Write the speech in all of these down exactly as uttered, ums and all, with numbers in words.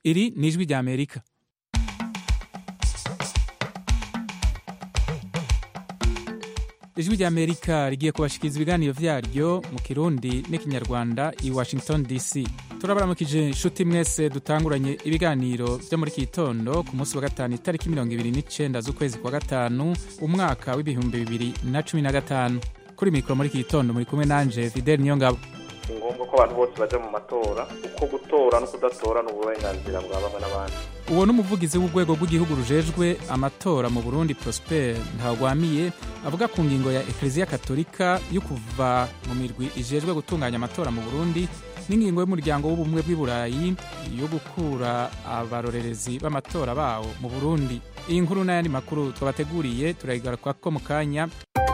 Iri ni ijwi rya Amerika. Ijwi rya Amerika rigiye kubashikiriza ibiganiro vyaryo mu Kirundi n'ikinyarwanda i Washington D C. Turabaramukije inshuti mwese dutanguranye ibiganiro vyo muri kitondo ku munsi wa gatanu itariki mirongo ibiri n'icenda z'ukwezi kwa gatanu umwaka w'ibihumbi bibiri na cumi na gatanu. Kuri mikoro muri kitondo muri kumwe nanje Fidel Niyongabo. Ngombwa ko abantu bose baje mu matora uko gutora no kudatora n'uburenganzira bwa bamwe n'abandi. Uwo n'umuvugizi w'urwego rw'igihugu rujejwe amatora mu Burundi Prosper Ntagwamiye avuga ku ngingo ya Eklezia Katolika yo kuva mu mirwi ijejwe gutunganya amatora mu Burundi n'ingingo y'umuryango w'ubumwe bw'i Burayi yo gukura abarorerezi b'amatora bawo mu Burundi. Iyi nkuru n'ayandi makuru twabateguriye turayigaruka ko mu kanya.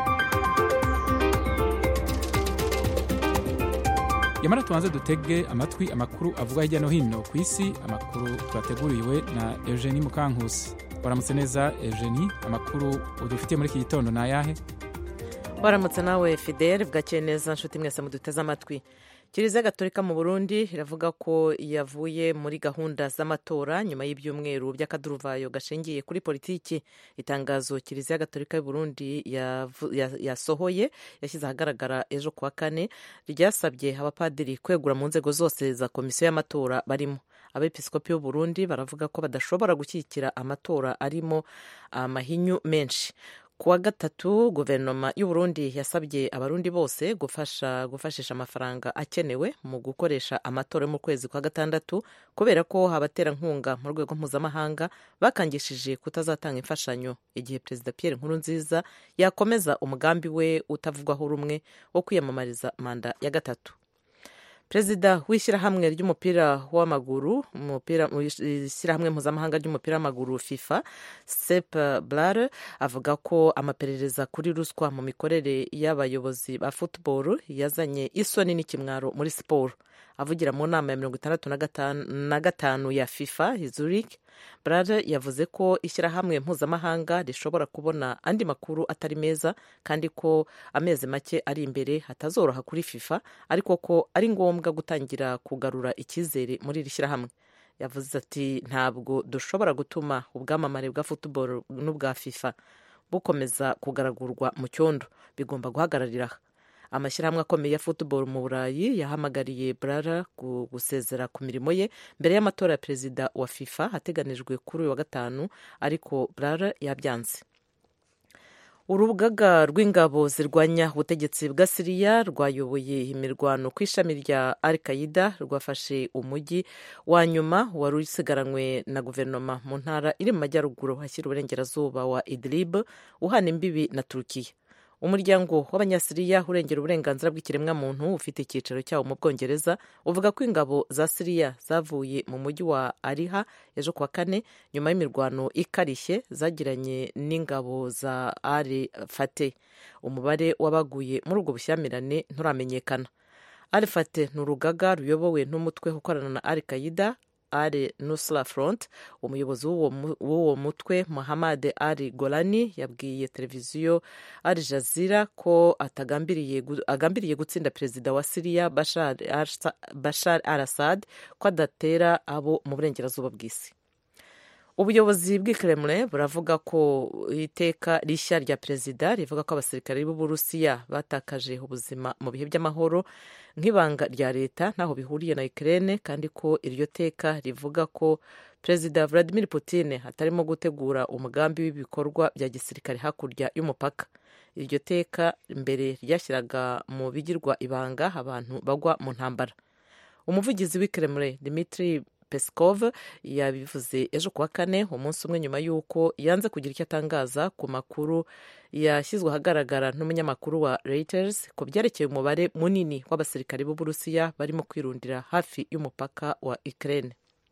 Yamara tuanze dutege amatwi amakuru avuga hirya no hino ku isi, amakuru twateguriwe na Eugenie Mukankusi. Waramutse neza Eugenie, amakuru udufitiye muri iki gitondo na yahe? Waramutse nawe Fidel, bwakeye neza nshuti mwese muduteze amatwi. Kiliziya Gatolika mu Burundi iravuga ko yavuye muri gahunda z'amatora nyuma y'ibyumweru by'akaduruvayo gashingiye kuri politiki. Itangazo Kiliziya Gatolika y'u Burundi yasohoye ya yashyize ahagaragara ejo kuwa kane ryasabye abapadiri kwegura mu nzego zose za komisiyo y'amatora barimo. Abepiskopi y'u Burundi baravuga ko badashobora gushyigikira amatora arimo amahinyu menshi. Kuwa gatatu guverinoma y'u Burundi yasabye abarundi bose gufasha gufashisha amafaranga akenewe mu gukoresha amatora mu kwezi kwa gatandatu kubera ko abaterankunga mu rwego mpuzamahanga bakangishije kutazatanga imfashanyo igihe Perezida Pierre Nkurunziza yakomeza umugambi we utavugwaho rumwe wo kwiyamamariza manda ya gatatu. Perezida w'ishyirahamwe ry'umupira w'amaguru umupira ishyirahamwe mpuzamahanga ry'umupira w'amaguru FIFA Sepp Blatter avuga ko amaperereza kuri ruswa mu mikorere y'abayobozi ba football yazanye isoni n'ikimwaro muri siporo. Avugira mu nama ya mirongo itandatu na gatanu ya FIFA i Zurich, Blatter yavuze ko ishyirahamwe mpuzamahanga rishobora kubona andi makuru atari meza kandi ko amezi make ari imbere hatazoroha kuri FIFA, ariko ko ari ngombwa gutangira kugarura icyizere muri iri shyirahamwe. Yavuze ati ntabwo dushobora gutuma ubwamamare bwa football n'ubwa FIFA bukomeza kugaragurwa mu cyondo, bigomba guhagararira. Amashyirahamwe akomeye ya football mu Burayi yahamagariye Blatter gusezera ku mirimo ye mbere y'amatora ya perezida wa FIFA hateganijwe kuri uyu wa gatanu, ariko Blatter yabyanze. Urugaga rw'ingabo zirwanya ubutegetsi bwa Syria rwayoboye imirwano ku ishami rya Al-Qaeda rwafashe umujyi wa nyuma wari usigaranywe na guverinoma mu ntara iri mu majyaruguru hashyira uburengerazuba wa Idlib uhana imbibi na Turukiya. Umuryango w'Abanyasiriya urengera uburenganzira bw'ikiremwamuntu ufite icyicaro cyawo mu Bwongereza uvuga ko ingabo za Syria zavuye mu mujyi wa Ariha ejo kuwa kane nyuma y'imirwano ikarishye zagiranye n'ingabo za Al-Fateh. Umubare w'abaguye muri ubwo bushyamirane nturamenyekana. Al-Fateh ni urugaga ruyobowe n'umutwe ukorana na Al-Qaeda Al-Nusra Front. Umuyobozi w'uwo mutwe Mohamed Ali Golani yabwiye televiziyo Al Jazeera ko atagambiriye agambiriye gutsinda perezida wa Syria Bashar, Bashar al-Assad ko adatera abo mu burengerazuba bw'isi. Ubuyobozi bw'i Kremlin buravuga ko iteka rishya rya perezida rivuga ko abasirikare b'u Burusiya batakaje ubuzima mu bihe by'amahoro nk'ibanga rya leta ntaho bihuriye na Ukraine, kandi ko iryo teka rivuga ko Perezida Vladimir Putin atarimo gutegura umugambi w'ibikorwa bya gisirikare hakurya y'umupaka. Iryo teka mbere ryashyiraga mu bigirwa ibanga abantu bagwa mu ntambara. Umuvugizi w'i Kremlin Dmitry Peskov yabivuze ejo kuwa kane umunsi umwe nyuma y'uko yanze kugira icyo atangaza ku makuru yashyizwe ahagaragara n'umunyamakuru wa Reuters ko byerekeye umubare munini w'abasirikare b'u Burusiya barimo kwirundira hafi y'umupaka wa Ukraine.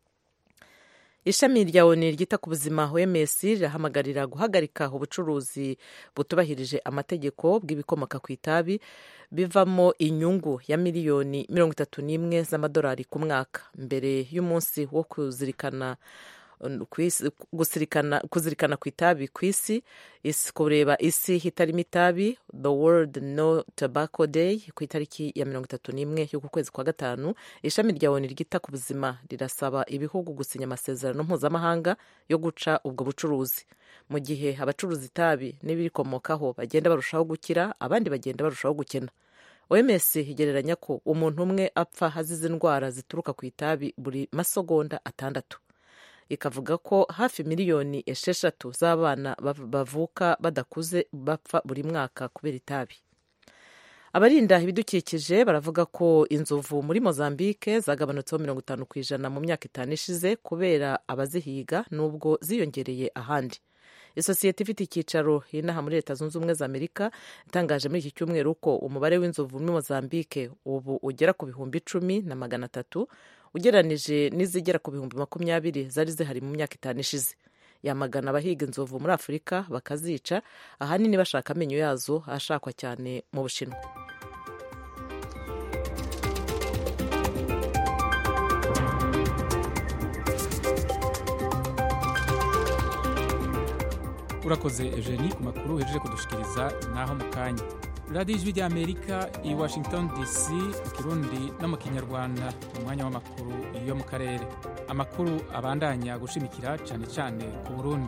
Ishami rya O N U ryita ku buzima O M S rirahamagarira guhagarika ubucuruzi butubahirije amategeko bw'ibikomoka ku itabi bivamo inyungu ya miliyoni mirongo itatu n'imwe z'amadolari ku mwaka mbere y'umunsi wo kuzirikana gusirikana kuzirikana ku itabi ku isi, kureba isi hitarimo itabi, the world no tobacco day ku itariki ya mirongo itatu n'imwe y'uku kwezi kwa gatanu. Ishami rya ONU ryita ku buzima rirasaba ibihugu gusinya amasezerano mpuzamahanga yo guca ubwo bucuruzi. Mu gihe abacuruza itabi n'ibirikomokaho bagenda barushaho gukira, abandi bagenda barushaho gukena. O M S igereranya ko umuntu umwe apfa hazize indwara zituruka ku itabi buri masegonda atandatu. Ikavuga ko hafi miliyoni esheshatu z'abana bavuka badakuze bapfa buri mwaka kubera itabi. Abarinda ibidukikije baravuga ko inzovu muri Mozambique zagabanutseho mirongo itanu ku ijana mu myaka itanu ishize kubera abazihiga nubwo ziyongereye ahandi. Isosiyete ifite icyicaro inaha muri Leta Zunze Ubumwe za Amerika itangaje muri iki cyumweru ko umubare w'inzovu muri Mozambique ubu ugera ku bihumbi icumi na magana atatu ugeranije n'izigera ku bihumbi makumyabiri zari zihari mu myaka itanu ishize. Yamagana abahiga inzovu muri Afurika bakazica, ahanini bashaka amenyo yazo ashakwa cyane mu Bushinwa. Urakoze Eugenie ku makuru uhejeje kudushikiriza naho mu kanya. Radio Ijwi rya Amerika i Washington D C mu Kirundi no mu Kinyarwanda, mu mwanya w'amakuru yo mu karere. Amakuru abandanya gushimikira cyane cyane ku Burundi.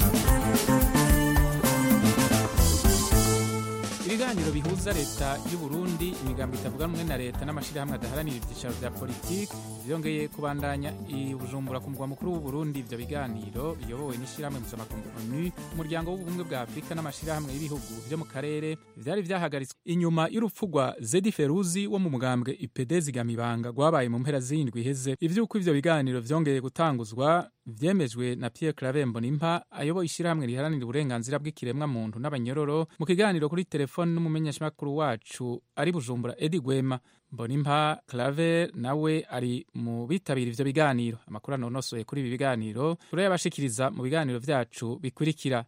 Ibiganiro bihuza leta y'u Burundi, imigambi itavuga rumwe na leta n'amashirahamwe adaharanira ibyicaro vya politiki byongeye kubandanya i Bujumbura ku mugwa mukuru w'u Burundi. Ivyo biganiro biyobowe n'ishirahamwe mpuzamakungu ONU, umuryango w'ubumwe bwa Afurika n'amashirahamwe y'ibihugu vyo mu karere, vyari vyahagaritswe inyuma y'urupfu rwa Zedi Feruzi wo mu mugambwe I P D Zigamibanga rwabaye mu mpera z'indwi iheze. Ivyuko ivyo biganiro vyongeye gutanguzwa vyemejwe na Pierre Claver Mbonimpa ayoboye ishirahamwe riharanira uburenganzira bw'ikiremwa muntu n'abanyororo mu kiganiro kuri telefone n'umumenyeshamakuru wacu ari Bujumbura Edi Gwema. Mbonimpa Claver nawe ari mu bitabira ivyo biganiro. Amakuru anonosoye kuri ibi biganiro turayabashikiriza mu biganiro vyacu bikurikira.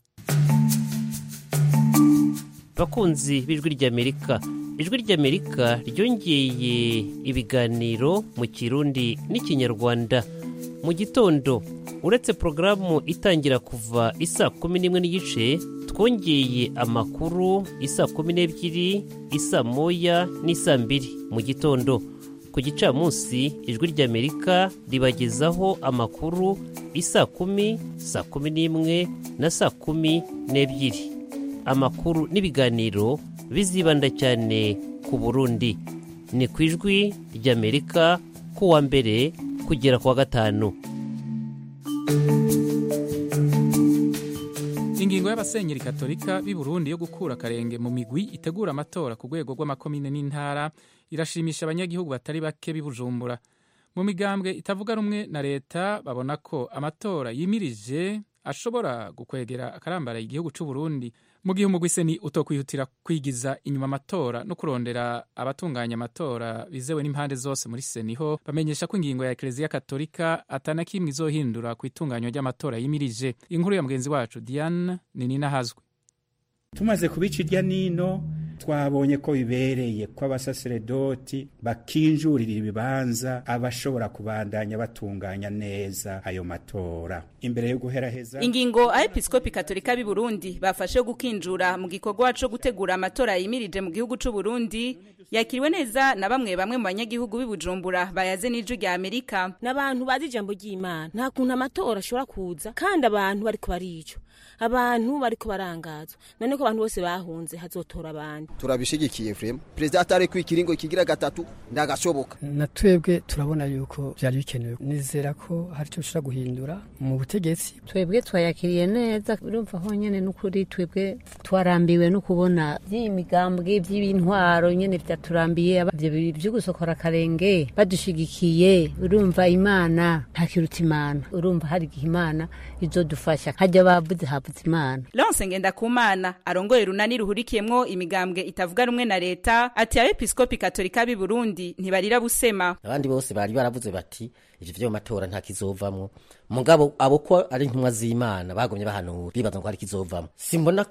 Bakunzi b'Ijwi ry'Amerika, Ijwi ry'Amerika ryongeye ibiganiro mu Kirundi n'Ikinyarwanda mu gitondo. Uretse porogaramu itangira kuva isa kumi n'imwe n'igice, twongeye amakuru isa kumi n'ebyiri, isa moya n'isa mbiri mu gitondo. Ku gicamunsi Ijwi ry'Amerika ribagezaho amakuru isa kumi, saa kumi n'imwe na saa kumi n'ebyiri. Amakuru n'ibiganiro bizibanda cyane ku Burundi. Ni ku Ijwi ry'Amerika ku wa mbere kugera ku wa gatanu. Ingingo y'abasenyeri katolika b'i Burundi yo gukura akarenge mu migwi itegura amatora ku rwego rw'amakomine n'intara irashimisha abanyagihugu batari bake b'i Bujumbura. Mu migambwe itavuga rumwe na leta babona ko amatora yimirije ashobora gukwegera akarambara igihugu c'u Burundi, mu gihe umugwi seni utokwihutira kwigiza inyuma amatora no kurondera abatunganya amatora bizewe n'impande zose muri seniho bamenyesha ko ingingo ya Eklezia Katolika atana kimwe izohindura ku itunganywa ry'amatora yimirije. Inkuru ya mugenzi wacu Diane Ninina Hazwe. Tumaze kubica irya nino twabonye ko bibereye ko abasaseredoti bakinjurira ibibanza abashobora kubandanya batunganya neza ayo matora imbere yo guheraheza. Ingingo Abepiskopi Katolika b'i Burundi bafashe gukinjura mu gikorwa cyo gutegura amatora yimirije mu gihugu c'u Burundi yakiriwe neza na bamwe bamwe mu banyagihugu b'i Bujumbura bayaze n'Ijwi rya Amerika. N'abantu bazi ijambo ry'Imana, nta kuntu amatora ashobora kuza kandi abantu bariko barico, abantu bariko barangazwa, none ko abantu bose bahunze hazotora abandi. Turabishigikiye vrema president atare kwikiringo kigira gatatu ndagashoboka. Natwebwe turabona yuko byari bikenewe, nizera ko hari cyo ushaka guhindura mu butegetsi. Twebwe twayakiriye neza, urumva honyene n'ukuri twebwe twarambiwe no kubona by'imigambwe by'ibintwaro nyene byaturambiye byo gusokora karenge badushigikiye. Urumva Imana ntakiruta Imana, urumva hari Imana izodufasha hajya bavuze havuze Imana. Lonse Ngendakumana arongoye runani ruhurikiyemwo imigambwe itavuga rumwe na leta ati Abepiskopi Katolika b'i Burundi ntibarira busema. Abandi bose bari baravuze bati ivyo vyo matora nta kizovamwo, mugabo abo ko ari intumwa z'Imana bagomye bahanura bibaza ngo ari kizovamwo. Simbona ko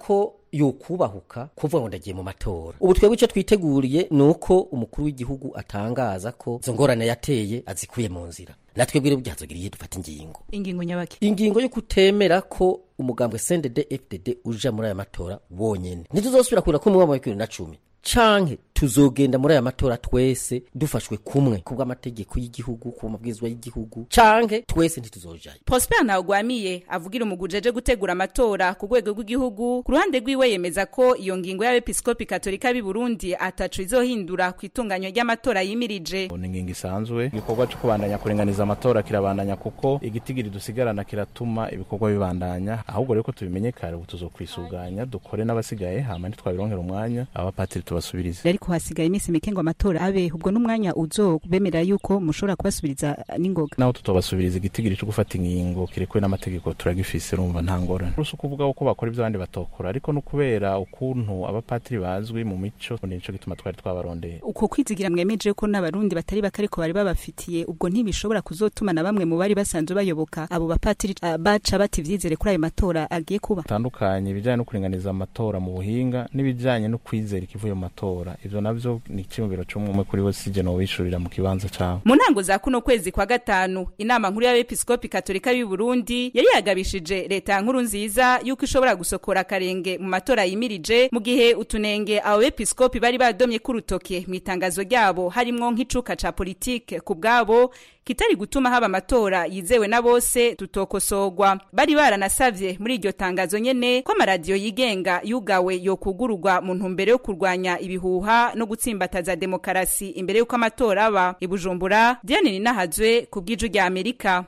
yokubahuka kuvuga ngo ndagiye mu matora. Ubu twebwe icyo twiteguriye nuko umukuru w'igihugu atangaza ko izo ngorane yateye azikuye mu nzira. Natwe bwire bwazogiriye dufata ingingo. Ingingo nyabaki? Ingingo yo kutemera ko umugambwe C N D D F D D uja muri aya matora wonyene. Ntituzosubira kura ko mu mwaka wa bibiri na cumi. Canke tuzogenda muri aya matora twese dufashwe kumwe kubwa amategeko y'igihugu ku mabwizwa y'igihugu canke twese ntituzojaye. Prosper Ntawugwamiye avugira umugujeje gutegura amatora ku rwego rw'igihugu ku ruhande rwiwe yemeza ko iyo ngingo y'abepiskopi katolika b'i Burundi atacu izohindura ku itunganyo ry'amatora yimirije. Ni ingingo isanzwe igikorwa cyo kubandanya kurenganiza amatora kirabandanya kuko igitigiri dusigarana kiratuma ibikorwa bibandanya, ahubwo rero ko tubimenye kare ubu tuzokwisuganya dukore n'abasigaye hama ntitwabironkera umwanya abapatiri tubasubirize. Ariko hasigaye iminsi mike ngo amatora abe, ubwo n'umwanya uzo bemerera yuko mushobora kubasubiriza n'ingoga. Naho tutobasubiriza igitigiri cyo gufata ingingo kirekwe n'amategeko turagifise urumva nta ngorane. Ruso kuvuga uko bakora ibyo abandi batokora, ariko no kubera ukuntu abapatiri bazwi mu mico nico gituma twari twabarondeye. Uko kwizigira mwemeje ko n'abarundi batari bakariko bari babafitiye, ubwo ntibishobora kuzotuma na bamwe mu bari basanzwe bayoboka abo bapatiri uh, baca bativyizere kuri ayo matora agiye kuba. Tandukanye ibijanye no kuringaniza amatora mu buhinga n'ibijanye no kwizera ikivuye mu matora. Ivyo navyo ni kimubiro cy'umwe kuri we sije no wishurira mu kibanza cyawe. Mu ntango za kuno kwezi kwa gatanu inama nkuru y'abepiskopi katolika y'u Burundi yari yagabishije leta nkuru nziza yuko ishobora gusokora karenge mu matora yimirije, mu gihe utunenge abo bepiskopi bari badomye ku rutoke mu itangazo ryabo harimwo nk'icuka ca politike ku bwabo kitari gutuma haba amatora yizewe na bose tutokosogwa. Bari baranasavye muri iryo tangazo nyene ko amaradiyo yigenga yugawe yo kugururwa mu ntumbero yo kurwanya ibihuha no gutsimbataza demokarasi imbere yuko amatora aba. I Bujumbura, Diane Ninahazwe ku bw'ijwi rya Amerika.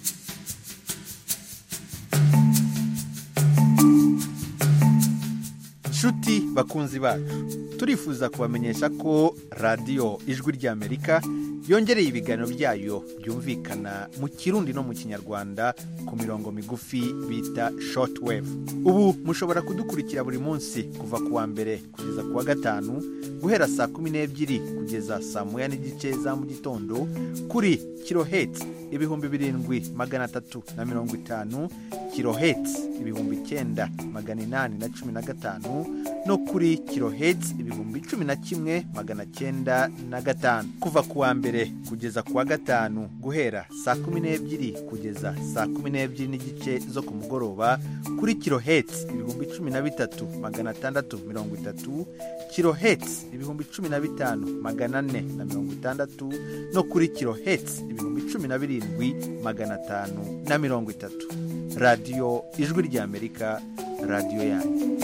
Shuti bakunzi bacu, turifuza kubamenyesha ko radio Ijwi rya Amerika yongereye ibiganiro byayo byumvikana mu Kirundi no mu Kinyarwanda ku mirongo migufi bita shortwave. Ubu mushobora kudukurikira buri munsi kuva kuwa mbere kugeza kuwa gatanu guhera saa kumi n'ebyiri kugeza saa moya n'igice za mu gitondo kuri kilohertz ibihumbi birindwi magana atatu na mirongo itanu, kilohertz ibihumbi icyenda magana inani na cumi na gatanu no kuri kilohertz ibihumbi cumi na kimwe magana cyenda na gatanu. Kuva kuwa mbere kugeza kuwa gatanu guhera saa kumi n'ebyiri kugeza saa kumi n'ebyiri n'igice zo ku mugoroba kuri kilohertz ibihumbi cumi na bitatu magana atandatu mirongo itatu, kilohertz ibihumbi cumi na bitanu magana ane na mirongo itandatu no kuri kilohertz ibihumbi cumi na birindwi magana atanu na mirongo itatu. Radio Ijwi rya Amerika, radio yanyu.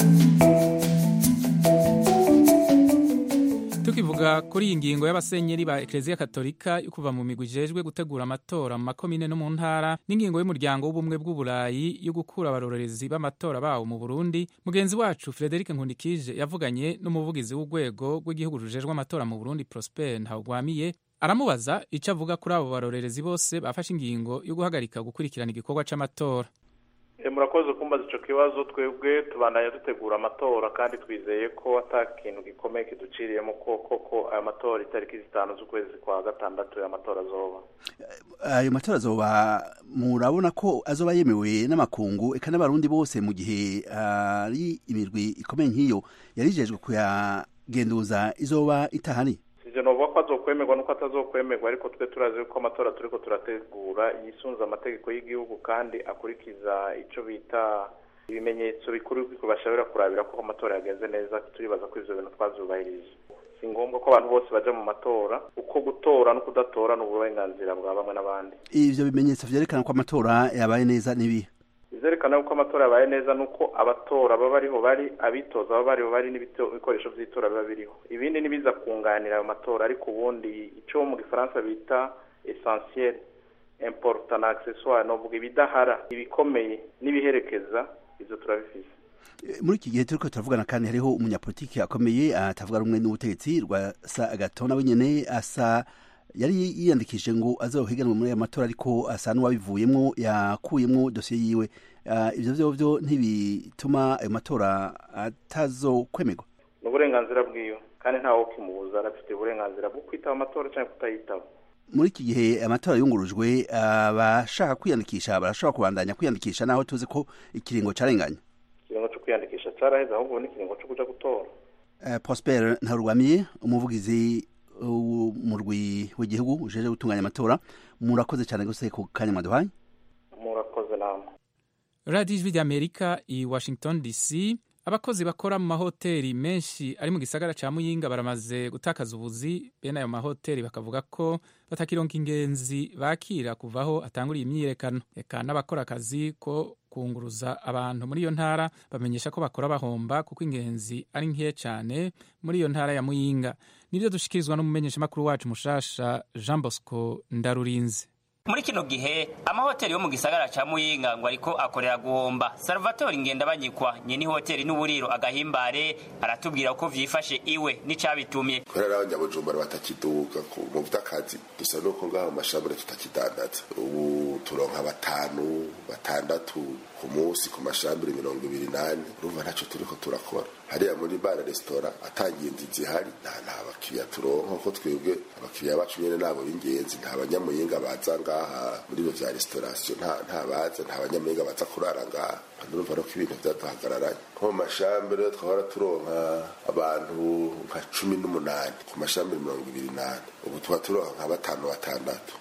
Tukivuga kuri iyi ngingo y'abasenyeri ba Eklezia Katolika yo kuva mu migwi ijejwe gutegura amatora mu makomine no mu ntara, n'ingingo y'umuryango w'ubumwe bw'uburayi yo gukura abarorerezi b'amatora bawo mu Burundi, mugenzi wacu Frederic Nkundikije yavuganye n'umuvugizi w'urwego rw'igihugu rujejwe amatora mu Burundi Prosper Ntawugwamiye, aramubaza icyo avuga kuri abo barorerezi bose bafashe ingingo yo guhagarika gukurikirana igikorwa c'amatora. E murakoze kumbaza ico kibazo. Twebwe tubandanya dutegura amatora kandi twizeye ko atakintu gikomeye kiduciriyemo ko koko aya matora itariki zitanu z'ukwezi kwa gatandatu ya matora azoba. Ayo matora azoba murabona ko azoba yemewe n'amakungu eka n'abarundi bose mu gihe ari uh, imirwi ikomeye nk'iyo yarijejwe kuyagenduza izoba itahari. Sije no bako azokwemerwa nuko atazokwemerwa, ariko twe turazi ko amatora turiko turategura yisunza amategeko y'igihugu kandi akurikiza ico bita ibimenyetso bikuru bikubashobora kurabira ko amatora yagenze neza. Turibaza ko ivyo bintu twazubahirije. Si ngombwa ko abantu bose baje mu matora, uko gutora no kudatora n'uburenganzira bwa bamwe n'abandi. Ivyo bimenyetso vyerekana ko amatora yabaye neza nibi bizerekana ko amatora yabaye neza nuko abatora baba bariho bari, abitoza baba bariho bari, n'ibikoresho vy'itora biba biriho. Ibindi nibiza kunganira ayo matora, ariko ubundi ico mu Gifaransa bita essentiel, important, accessoire, no vuga ibidahara, ibikomeye n'ibiherekeza, ivyo turabifise. Muri iki gihe turiko turavugana kandi hariho umunyapolitiki akomeye atavuga rumwe n'ubutegetsi rwa sa Agathon nawe nyene asa yari yiyandikije ngo azohiganwe muri aya matora, ariko asa n'uwabivuyemwo yakuyemwo dosiye yiwe. Uh, ivyo vyo vyo ntibituma ayo matora atazokwemerwa. N'uburenganzira bwiyo kandi ntawo kimubuza, arafite uburenganzira bwo kwitaba amatora cyangwa kutayitaba. Muri iki gihe amatora yungurujwe, abashaka uh, kwiyandikisha barashobora kubandanya kwiyandikisha naho tuzi ko ikiringo carenganye. Ikiringo cyo kwiyandikisha caraheze ahubwo n'ikiringo co kuja gutora. uh, Prosper Ntarwamiye umuvugizi umurwi w'igihugu ujeje gutunganya amatora, murakoze cyane gose ku kanya mwaduhaye. Murakoze namwe. Radio Ijwi ry'Amerika i Washington D C. Abakozi bakora mu mahoteli menshi ari mu gisagara ca Muyinga baramaze gutakaza ubuzi. Bene ayo mahoteli bakavuga ko batakironka ingenzi bakira kuvaho atanguriye imyiyerekano. Eka n'abakora akazi ko kunguruza abantu muri iyo ntara bamenyesha ko bakora bahomba kuko ingenzi ari nke cyane muri iyo ntara ya Muyinga. Nivyo dushikirizwa n'umumenyesha makuru wacu mushasha Jean Bosco Ndarurinze. Muri kino gihe amahoteli yo mu gisagara ca Muyinga ngo ariko akorera guhomba. Salvatore Ngendabanyikwa nyene hoteli n'uburiro Agahimbare aratubwira ko vyifashe iwe n'icabitumye. Korera abanyabujumbura batakiduka mu vy'akazi dusa nuko ngaho mashambure tutakidandaza. Ubu turonka batanu batandatu ku munsi ku mashambure mirongo ibiri nane. Urumva ntaco turiko turakora. Hariya muri bara restaurant atangiye nzizi hari nta abakiriya turonka ko twebwe abakiriya bacu nyene nabo b'ingenzi nta banyamuyinga baza ngaha muri byo vya restauration nta nta baza nta banyamuyinga baza kurara ngaha. Ndumva ko ibintu byatuhagararanye ko mashambure twahora turonka abantu nka cumi n'umunani ku mashambure mirongo ibiri nane. Ubu tuba turonka nka batanu batandatu.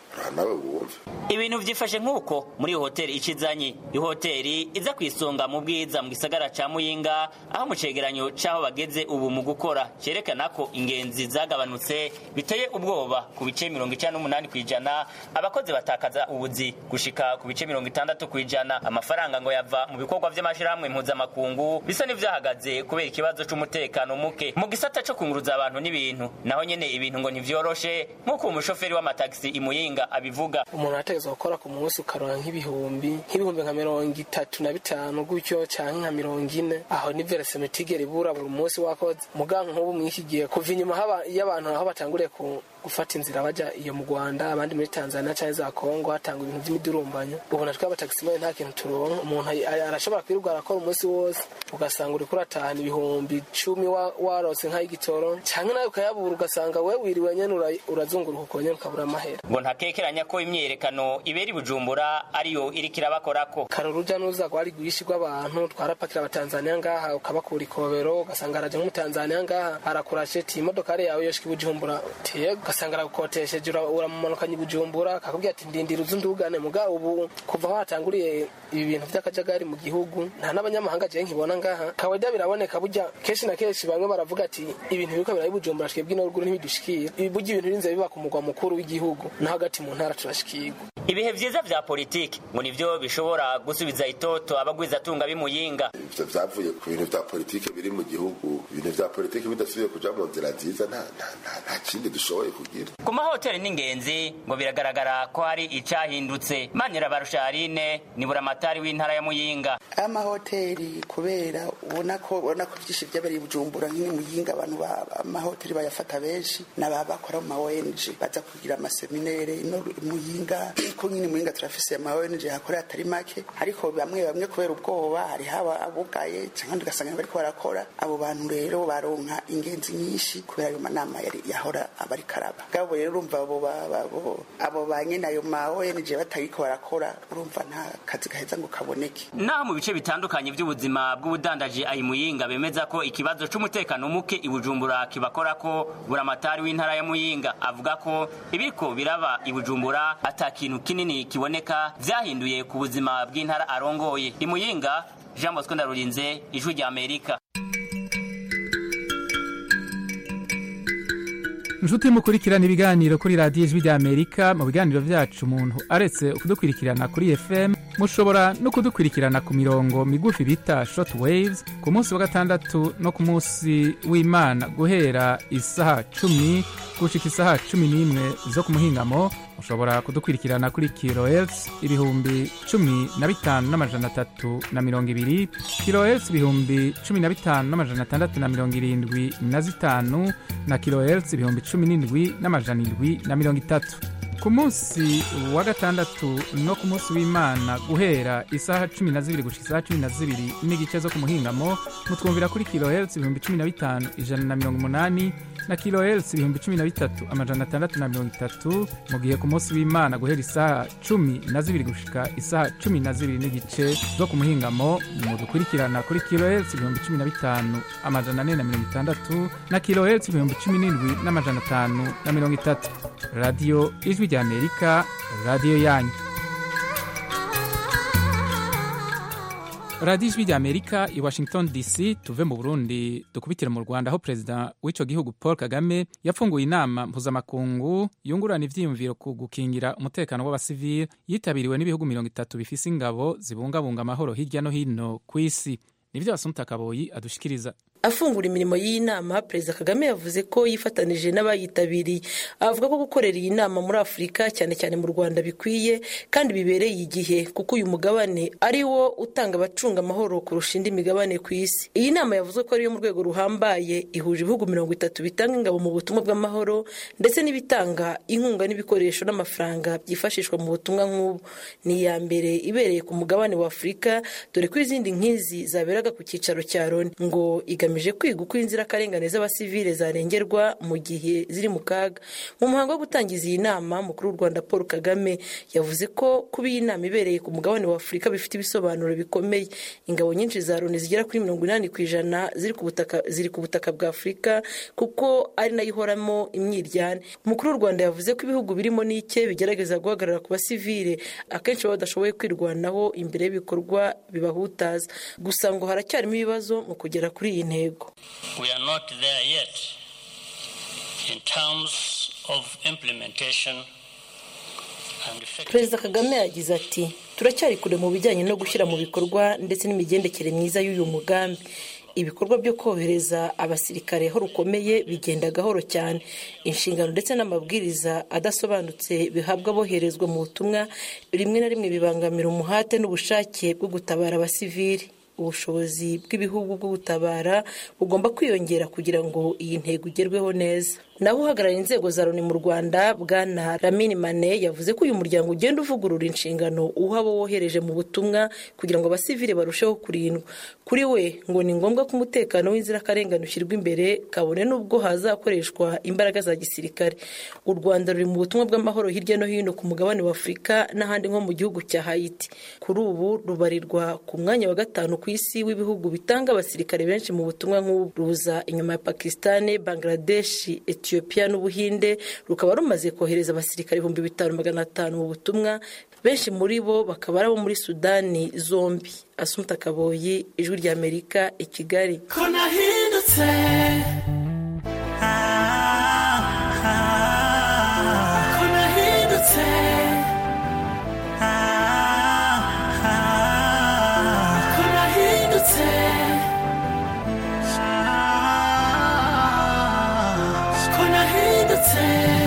Ibintu vyifashe nk'uko muri hoteli ikizanye. Ihoteli iza kwisonga mu bwiza mu gisagara ca Muyinga aho mu cegeranyo caho bageze ubu mu gukora cerekana ko ingenzi zagabanutse biteye ubwoba ku bice mirongo icenda n'umunani kwijana. Abakozi batakaza ubuzi gushika ku bice mirongo itandatu kwijana. Amafaranga ngo yava mu bikorwa vy'amashirahamwe mpuzamakungu bisa n'ivyahagaze kubera ikibazo c'umutekano muke mu gisata co kunguruza abantu n'ibintu. Naho nyene ibintu ngo ntivyoroshe nk'uko umushoferi w'amataxi i Muyinga abivuga. Umuntu ategeza gukora ku munsi ukaronka nk'ibihumbi nk'ibihumbi nka mirongo itatu na bitanu gutyo canke nka mirongo ine. Aho ni versement tigera ibura buri munsi wakoze. Muganka nk'ubu mwikigiye kuva inyuma haba y'abantu aho batanguriye ku gufata inzira baja iyo mu Rwanda abandi muri Tanzania cyangwa za Kongo hatanga ibintu by'imidurumbanyo. Ubona twa abataximene nta kintu turonka. Umuntu arashobora kwirirwa arakora umunsi wose ugasanga uri kuratahana ibihumbi cumi warose nka igitoro canke nayo ukayabura ugasanga we wiriwe nyene urazunguruka ukonyene ukabura amahera. Ngo ntakekeranya ko imyerekano iberi Bujumbura ariyo irikira bakorako. Karuruja nuza gwari gwishirwa abantu twarapakira abatanzania ngaha ukabakura ikobero ugasanga araje mu Tanzania ngaha arakurashe ti imodoka yawe yoshika Bujumbura te ugasanga arakotesheje uramumanukanye Bujumbura akakubwira ati ndindira uzundugane muga ubu kuva hatanguriye ibi bintu by'akajagari mu gihugu nta n'abanyamahanga je nkibona ngaha kaweda biraboneka burya keshi na keshi bamwe baravuga ati ibintu biko birayi Bujumbura twebwe n'uruguru ntibidushikira ibi burya ibintu rinze biba ku mugwa mukuru w'igihugu na hagati mu ntara turashikirwa. Ibihe vyiza vya politiki ngo nivyo bishobora gusubiza itoto abagwiza tunga bimuyinga. Ivyo vyavuye ku bintu vya politiki biri mu gihugu. Ibintu vya politiki bidasubiye kuja mu nzira nziza nta nta kindi dushoboye kugira. Ku mahoteli n'ingenzi ngo biragaragara ko hari icahindutse. Manira Barusharine ni buramatari w'intara ya Muyinga. Amahoteli kubera ubona ko ubona ko vyinshi by'abari Bujumbura nk'ini Muyinga abantu ba amahoteli bayafata benshi n'ababakora mu O N G baza kugira amaseminere ino Muyinga ko nyine Muyinga turafise ama O N G hakora atari make ariko bamwe bamwe kubera ubwoba hari haba abugaye cyangwa ugasanga bari ko barakora abo bantu rero baronka ingenzi nyinshi kubera ayo manama yari yahora abari karaba gabo rero urumva abo babo abo banye nayo ma O N G batagiko barakora urumva nta kazi gaheza ngo kaboneke. Naho mu bice bitandukanye by'ubuzima bw'ubudandaji ayi Muyinga bemeza ko ikibazo c'umutekano muke i Bujumbura kibakora ko buramatari w'intara ya Muyinga avuga ko ibiriko biraba i Bujumbura atakintu kinini kiboneka vyahinduye ku buzima bw'intara arongoye. I Muyinga Jean Bosco Ndarurinze Ijwi rya Amerika. Njuti mukurikirana ibiganiro kuri radio Ijwi rya Amerika. Mu biganiro vyacu umuntu aretse kudukurikirana kuri F M mushobora no kudukurikirana ku mirongo migufi bita short waves ku munsi wa gatandatu no ku munsi w'Imana guhera isaha cumi gushika isaha cumi n'imwe zo ku muhingamo. Mushobora kudukurikirana kuri kilohertz ibihumbi cumi na bitanu n'amajana atatu na mirongo ibiri, kilohertz ibihumbi cumi na bitanu n'amajana atandatu na mirongo irindwi na zitanu na kilohertz ibihumbi cumi n'indwi n'amajana indwi na mirongo itatu. ku munsi wa gatandatu no ku munsi w'Imana guhera isaha cumi na zibiri gushika isaha cumi na zibiri n'igice zo ku muhingamo mutwumvira kuri kilohertz ibihumbi cumi na bitanu ijana na mirongo umunani na kilohertz ibihumbi cumi na bitatu amajana atandatu na mirongo itatu, mu gihe ku munsi w'Imana guhera isaha cumi na zibiri gushika isaha cumi na zibiri n'igice zo ku muhingamo mudukurikirana kuri kilohertz ibihumbi cumi na bitanu amajana ane na mirongo itandatu na kilohertz ibihumbi cumi n'indwi n'amajana atanu na mirongo itatu. Radio Ijwi rya Amerika, radio yanyu. Radio Ijwi rya Amerika i Washington D C. Tuve mu Burundi dukubitira mu Rwanda aho perezida w'ico gihugu Paul Kagame yapfunguye inama mpuzamakungu yungurana ivyiyumviro ku gukingira umutekano w'abasivili yitabiriwe n'ibihugu mirongo itatu bifise ingabo zibungabunga amahoro hirya no hino kw'isi. Nivyo Asumta Kaboyi adushikiriza. Afungura imirimo y'iyi nama, Perezida Kagame yavuze ko yifatanije n'abayitabiriye. Avuga ko gukorera iyi nama muri Afurika cyane cyane mu Rwanda bikwiye kandi bibereye igihe kuko uyu mugabane ari wo utanga abacunga amahoro kurusha indi migabane ku isi. Iyi nama yavuze ko ari yo mu rwego ruhambaye, ihuje ibihugu mirongo itatu bitanga ingabo mu butumwa bw'amahoro ndetse n'ibitanga inkunga n'ibikoresho n'amafaranga byifashishwa mu butumwa nk'ubu. Ni iya mbere ibereye ku mugabane wa Afurika, dore ko izindi nk'izi zaberaga ku cyicaro cya Loni ngo igamije kwiga uko inzirakarengane z'abasivile zarengerwa mu gihe ziri mu kaga. Mu muhango wo gutangiza iyi nama, mukuru w'u Rwanda Paul Kagame yavuze ko kuba iyi nama ibereye ku mugabane wa Afurika bifite ibisobanuro bikomeye. Ingabo nyinshi za Loni zigera kuri mirongo inani ku ijana ziri ku butaka ziri ku butaka bwa Afurika kuko ari nayo ihoramo imyiryane. Umukuru w'u Rwanda yavuze ko ibihugu birimo n'ike bigerageza guhagarara ku basivile akenshi badashoboye kwirwanaho imbere y'ibikorwa bibahutaza. Gusa ngo haracyarimo ibibazo mu kugera kuri iyi ntego. We are not there yet in terms of implementation and effective. Perezida Kagame yagize ati turacyari kure mu bijyanye no gushyira mu bikorwa ndetse n'imigendekere myiza y'uyu mugambi. Ibikorwa byo kohereza abasirikare ho rukomeye bigenda gahoro cyane. Inshingano ndetse n'amabwiriza adasobanutse bihabwa boherezwa mu butumwa rimwe na rimwe bibangamira umuhate n'ubushake bwo gutabara abasivili. Ubushobozi bw'ibihugu bwo gutabara bugomba kwiyongera kugira ngo iyi ntego igerweho neza. Naho uhagarariye inzego za Loni mu Rwanda Bwana Lamine Mane yavuze ko uyu muryango ugenda uvugurura inshingano uha abo wohereje mu butumwa kugira ngo abasivile barusheho kurindwa. Kuri we ngo ni ngombwa ko umutekano w'inzirakarengane ushyirwa imbere kabone n'ubwo hazakoreshwa imbaraga za gisirikare. U Rwanda ruri mu butumwa bw'amahoro hirya no hino ku mugabane wa Afurika n'ahandi nko mu gihugu cya Haiti. Kuri ubu rubarirwa ku mwanya wa gatanu ku isi w'ibihugu bitanga abasirikare benshi mu butumwa nk'ubu, ruza inyuma ya Pakistan, Bangladesh, Ethiopia n'Ubuhinde. Rukaba rumaze kohereza abasirikare ibihumbi bitanu magana atanu mu butumwa, benshi muri bo bakaba ari abo muri Sudani zombi. Asumta Kaboyi, Ijwi rya Amerika, i Kigali. Ko nahindutse ko nahindutse ko nahindutse ko nahindutse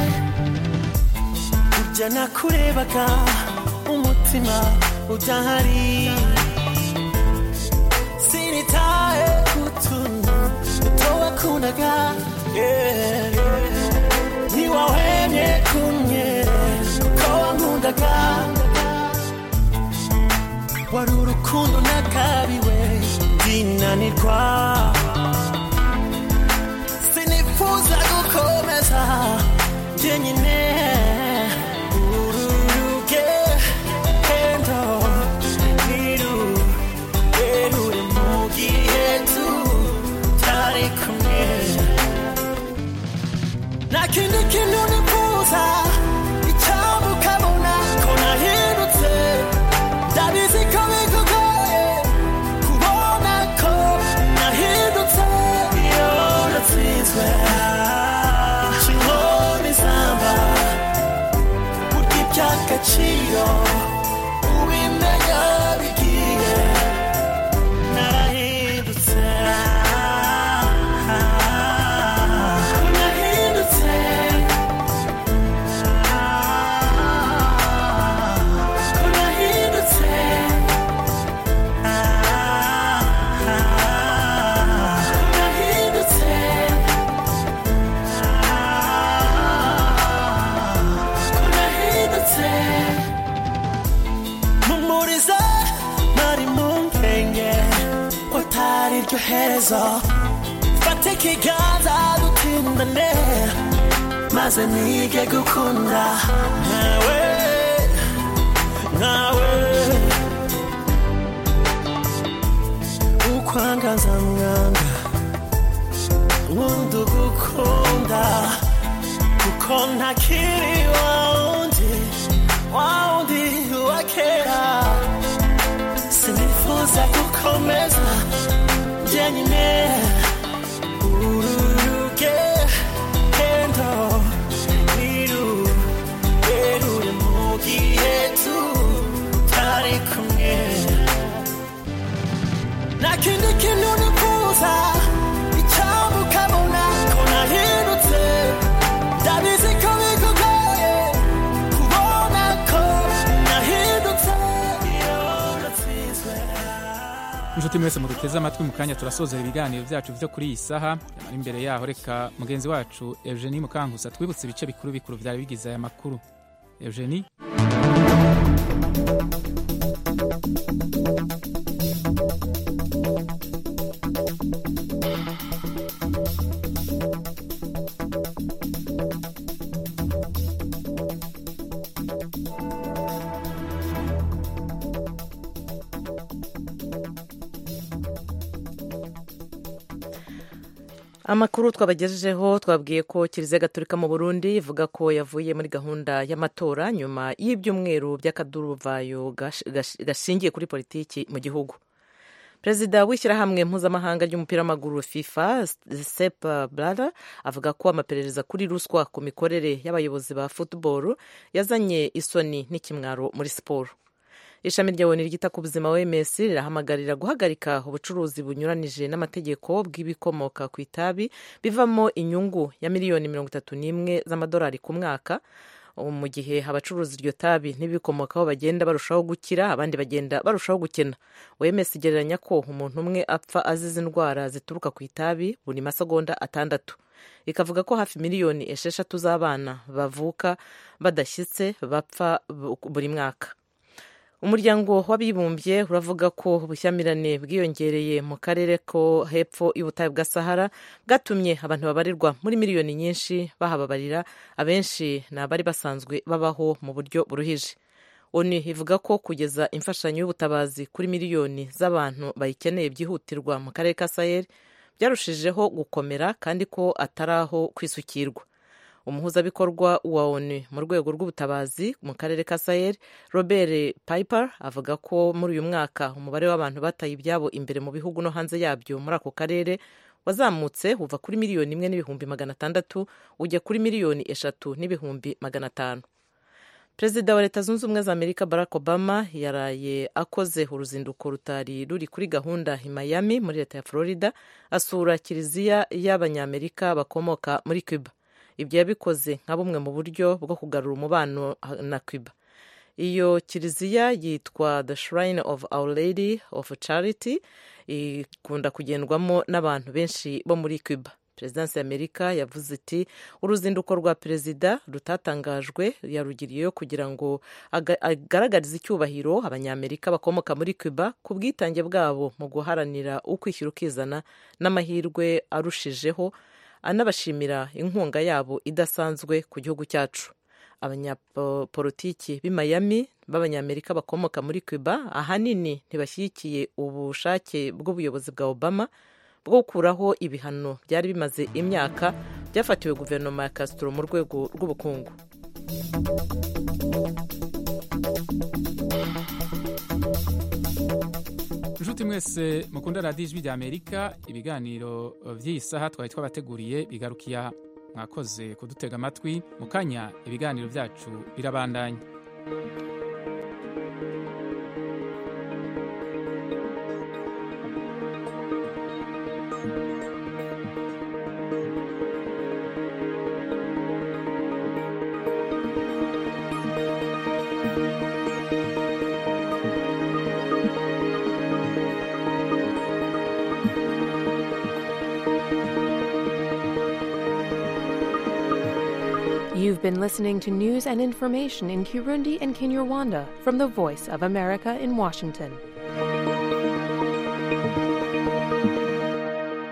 burya nakurebaga umutima udahari sinitaye kutuntu utowakundaga ntiwahwemye kumwe ko wankundaga wari urukundo nakabiwe ndinanirwa sinifuza gukomeza njyenyine nakindi kintu nifuza icyamu ukabona ko nahindutse ndabizi ko bikugoye kubona ko nahindutse iyo natsinzwe inkoni zamba burya iby'agaciro ubimenya bigiye narahindutse neza fate ikiganza dutindane maze nige gukunda nawe nawe ukwangaza mwanga wundi ugukunda kuko ntakiri wawundi wawundi wa kera sinifuza gukomeza jyenyine ururuge hendo niru erure mu gihe tutari kumwe nta kindi kintu nifuza icyamu ukabona ko nahindutse ndabizi ko bikugoye kubona ko nahindutse iyo natsinzwe. inshuti mwese muduteze amatwi mu kanya turasozera ibiganiro byacu byo kuri iyi saha. Yamara imbere yaho reka mugenzi wacu Eugenie Mukankusa twibutse ibice bikuru bikuru byari bigize aya makuru. Eugenie. amakuru twabagejejeho twabwiye ko Kiliziya Gatolika mu Burundi ivuga ko yavuye muri gahunda y'amatora nyuma y'ibyumweru by'akaduruvayo gashingiye kuri politiki mu gihugu. Perezida w'ishyirahamwe mpuzamahanga ry'umupira w'amaguru FIFA Sepp Blatter avuga ko amaperereza kuri ruswa ku mikorere y'abayobozi ba football yazanye isoni n'ikimwaro muri siporo. Ishami rya ONU ryita ku buzima O M S rirahamagarira guhagarika ubucuruzi bunyuranije n'amategeko bw'ibikomoka ku itabi bivamo inyungu ya miliyoni mirongo itatu n'imwe z'amadolari ku mwaka, mu gihe abacuruzi iryo tabi n'ibikomokaho bagenda barushaho gukira abandi bagenda barushaho gukena. O M S igereranya ko umuntu umwe apfa azize indwara zituruka ku itabi buri masegonda atandatu, ikavuga ko hafi miliyoni esheshatu z'abana bavuka badashyitse bapfa buri mwaka. Umuryango w'abibumbye uravuga ko ubushyamirane bwiyongereye mu karere ko hepfo y'ubutayu bwa Sahara bwatumye abantu babarirwa muri miliyoni nyinshi bahababarira, abenshi ni abari basanzwe babaho mu buryo buruhije. ONU ivuga ko kugeza imfashanyo y'ubutabazi kuri miliyoni z'abantu bayikeneye byihutirwa mu karere ka Sahel byarushijeho gukomera kandi ko ataraho kwisukirwa. Umuhuzabikorwa wa ONU mu rwego rw'ubutabazi mu karere ka Sahel, Robert Piper, avuga ko muri uyu mwaka umubare w'abantu bataye ibyabo imbere mu bihugu no hanze yabyo muri ako karere wazamutse uva kuri miliyoni imwe n'ibihumbi magana atandatu ujya kuri miliyoni eshatu n'ibihumbi magana atanu. Perezida wa Leta Zunze Ubumwe za Amerika Barack Obama yaraye akoze uruzinduko rutari ruri kuri gahunda i Miami muri leta ya Florida asura kiliziya y'abanyamerika bakomoka muri Cuba. Ibyo yabikoze nka bumwe mu buryo bwo kugarura umubano na Cuba. Iyo kiliziya yitwa The Shrine of Our Lady of Charity, ikunda kugendwamo n'abantu benshi bo muri Cuba. Perezidansi y'Amerika yavuze iti uruzinduko rwa perezida rutatangajwe yarugiriyeyo kugira ngo agaragarize icyubahiro abanyamerika bakomoka muri Cuba ku bwitange bwabo mu guharanira ukwishyira ukizana n'amahirwe arushijeho, anabashimira inkunga yabo idasanzwe ku gihugu cyacu. Abanyapolitiki b'i Miami b'abanyamerika bakomoka muri Cuba ahanini ntibashyigikiye ubushake bw'ubuyobozi bwa Obama bwo gukuraho ibihano byari bimaze imyaka byafatiwe guverinoma ya Castro mu rwego rw'ubukungu. Inshuti mwese mukunda radiyo ijwi rya Amerika, ibiganiro by'iyi saha twari twabateguriye bigarukiye aha. Mwakoze kudutega amatwi. Mu kanya ibiganiro byacu birabandanya. You've been listening to news and information in Kirundi and Kinyarwanda from the Voice of America in Washington.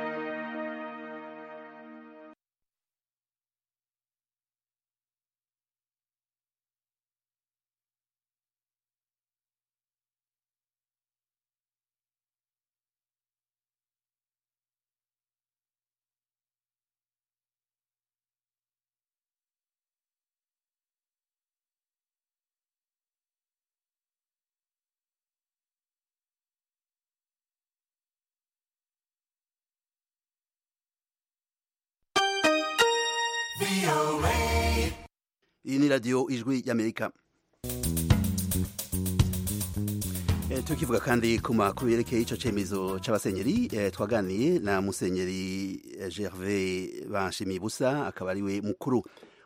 iyi ni radiyo ijwi y'amerika. E, tukivuga kandi ku makuru yerekeye ico cemezo c'abasenyeri e, twaganiye na musenyeri Gervais Banshimibusa akaba ariwe mukuru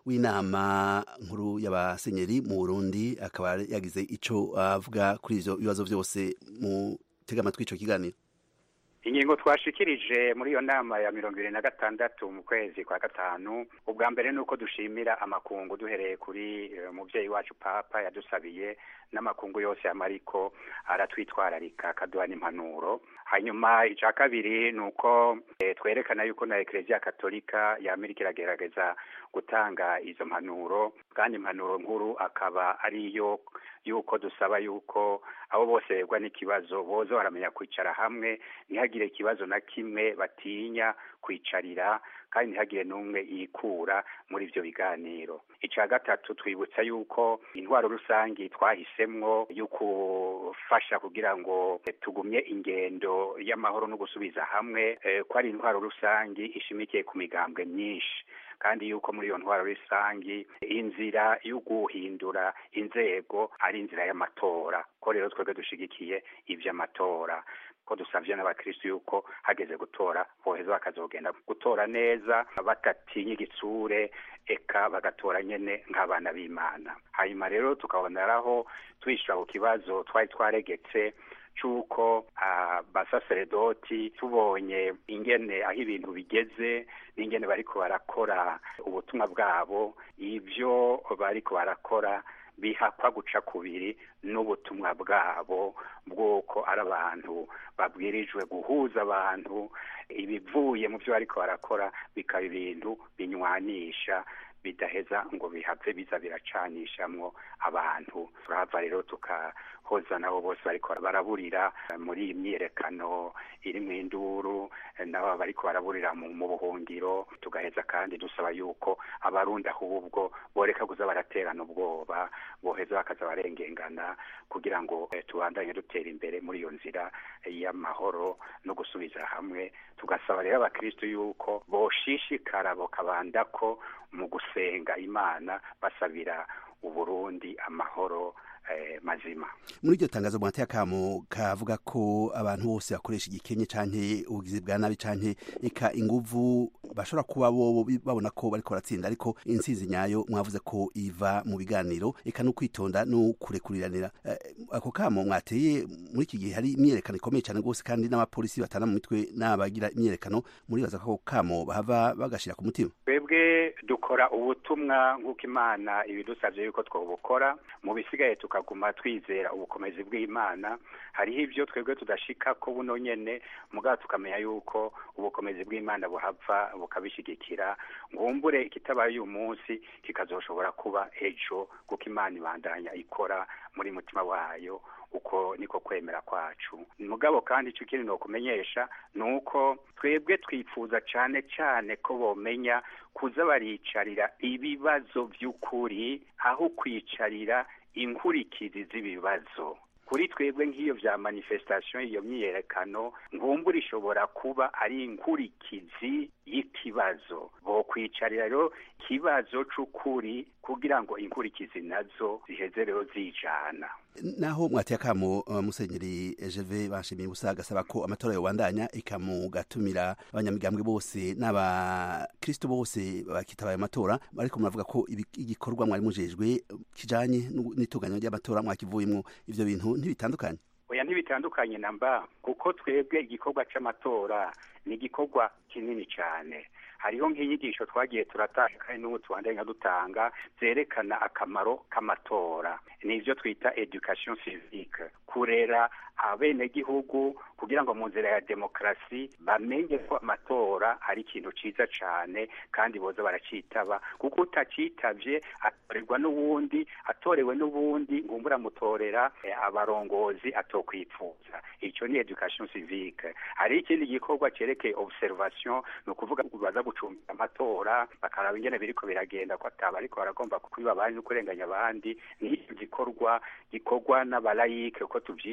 w'inama nkuru y'abasenyeri mu Burundi, akaba yagize ico avuga kuri ivyo bibazo vyose. Mu tega amatwi ico kiganiro. Ingingo twashikirije muri iyo nama ya mirongo ibiri na gatandatu mu kwezi kwa gatanu, ubwa mbere nuko dushimira amakungu duhereye kuri umuvyeyi wacu Papa yadusabiye n'amakungu yose amariko aratwitwararika akaduha n'impanuro. Hanyuma ica kabiri nuko e, twerekana yuko na Eklezia Katolika ya Amerika iragerageza gutanga izo mpanuro, kandi impanuro nkuru akaba ari yo yuko dusaba yuko abo bose begwa n'ikibazo boza baramenya kwicara hamwe, ntihagire ikibazo na kimwe batinya kwicarira, kandi ntihagire n'umwe yikura muri ivyo biganiro. Ica gatatu twibutsa yuko intwaro rusangi twahisemwo y'ukufasha kugira ngo tugumye ingendo y'amahoro no gusubiza hamwe, eh, ko ari intwaro rusangi ishimikiye ku migambwe myinshi, kandi yuko muri iyo ntwaro rusangi inzira yo guhindura inzego ari inzira y'amatora, ko rero twebwe dushigikiye ivy'amatora, ko dusavye n'abakristo yuko hageze gutora boheza bakazogenda gutora neza batatinye igitsure, eka bagatora nyene nk'abana b'Imana. Hanyuma rero tukaboneraho twishura ku kibazo twari twaregetse cuko abasaseredoti tubonye ingene aho ibintu bigeze n'ingene bariko barakora ubutumwa bwabo, ivyo bariko barakora bihakwa guca kubiri n'ubutumwa bwabo bw'uko ari abantu babwirijwe guhuza abantu, ibivuye mu byo bariko barakora bikaba ibintu binywanisha, bidaheza ngo bihave biza biracanishamwo abantu. Turahava rero tukahoza nabo bose bariko baraburira muri iyi myiyerekano irimwo induru, nabo bariko baraburira mu buhungiro. Tugaheza kandi dusaba yuko abarundi ahubwo boreka kuza baraterana ubwoba, boheza bakaza barengengana kugira ngo eh, tubandanye dutera imbere muri iyo nzira y'amahoro no gusubiza hamwe. Tugasaba rero abakristo yuko boshishikara bokabandako mu gusenga Imana basabira Uburundi amahoro eh, mazima. Muri iryo tangazo mu mateka kamo kavuga ko abantu bose bakoresha igikenye canke ubugizi bwa nabi canke eka inguvu bashobora kuba bo babona ko bariko baratsinda, ariko insizi nyayo mwavuze ko iva mu biganiro eka no kwitonda no kurekuriranira. Eh, ako kamo mwateye muri iki gihe hari imyerekano ikomeye cyane gose, kandi n'abapolisi batana mu mitwe n'abagira imyerekano, muri baza ko kamo bahava bagashira ku mutima. Twebwe dukora ubutumwa nk'uko Imana ibidusavye yuko twobukora, mu bisigaye tukaguma twizera ubukomezi bw'Imana. Hariho ivyo twebwe tudashika ko buno nyene, mugabo tukamenya yuko ubukomezi bw'Imana buhava bukabishigikira. Ngumbure ikitabaye uyu munsi kikazoshobora kuba ejo, kuko Imana ibandanya ikora muri mutima wayo, uko niko kwemera kwacu. Mugabo kandi ico kiri no kumenyesha nuko twebwe twifuza cane cane ko bomenya kuza baricarira ibibazo vy'ukuri aho kwicarira inkurikizi z'ibibazo. Kuri twebwe nk'iyo vya manifestation, iyo myiyerekano ngumbura ishobora kuba ari inkurikizi y'ikibazo, bo kwicarira rero kibazo c'ukuri kugira ngo inkurikizi nazo ziheze rero zijana. Naho mwateye akamo uh, musenyeri Gervais Banshimibusa agasaba ko amatora yobandanya ikamugatumira abanyamigambwe bose n'abakristo bose bakitabaye amatora, ariko muravuga ko igikorwa mwari mujejwe kijanye n'itunganya ry'amatora mwakivuyemwo, ivyo bintu ntibitandukanye? Oya, ntibitandukanye namba, kuko twebwe igikorwa c'amatora ni igikorwa kinini cyane. Hariho nk'inyigisho twagiye turatanga kandi n'ubu tubandanya dutanga zerekana akamaro k'amatora, nivyo twita education civique, kurera abenegihugu kugira ngo mu nzira ya demokrasi bamenye ko amatora ari ikintu ciza cane kandi boza baracitaba, kuko utacitavye atorerwa n'uwundi, atorewe n'ubundi ngumbura mutorera eh, abarongozi atokwifuza. Ico ni education civique. Hari ikindi gikorwa cerekeye observation, no kuvuga baza gucumbira amatora bakaraba ingene biriko biragenda, ko ataba ariko baragomba kwiba abandi no kurenganya abandi. Ni igikorwa gikorwa n'abalayike uko tuvyita abakristo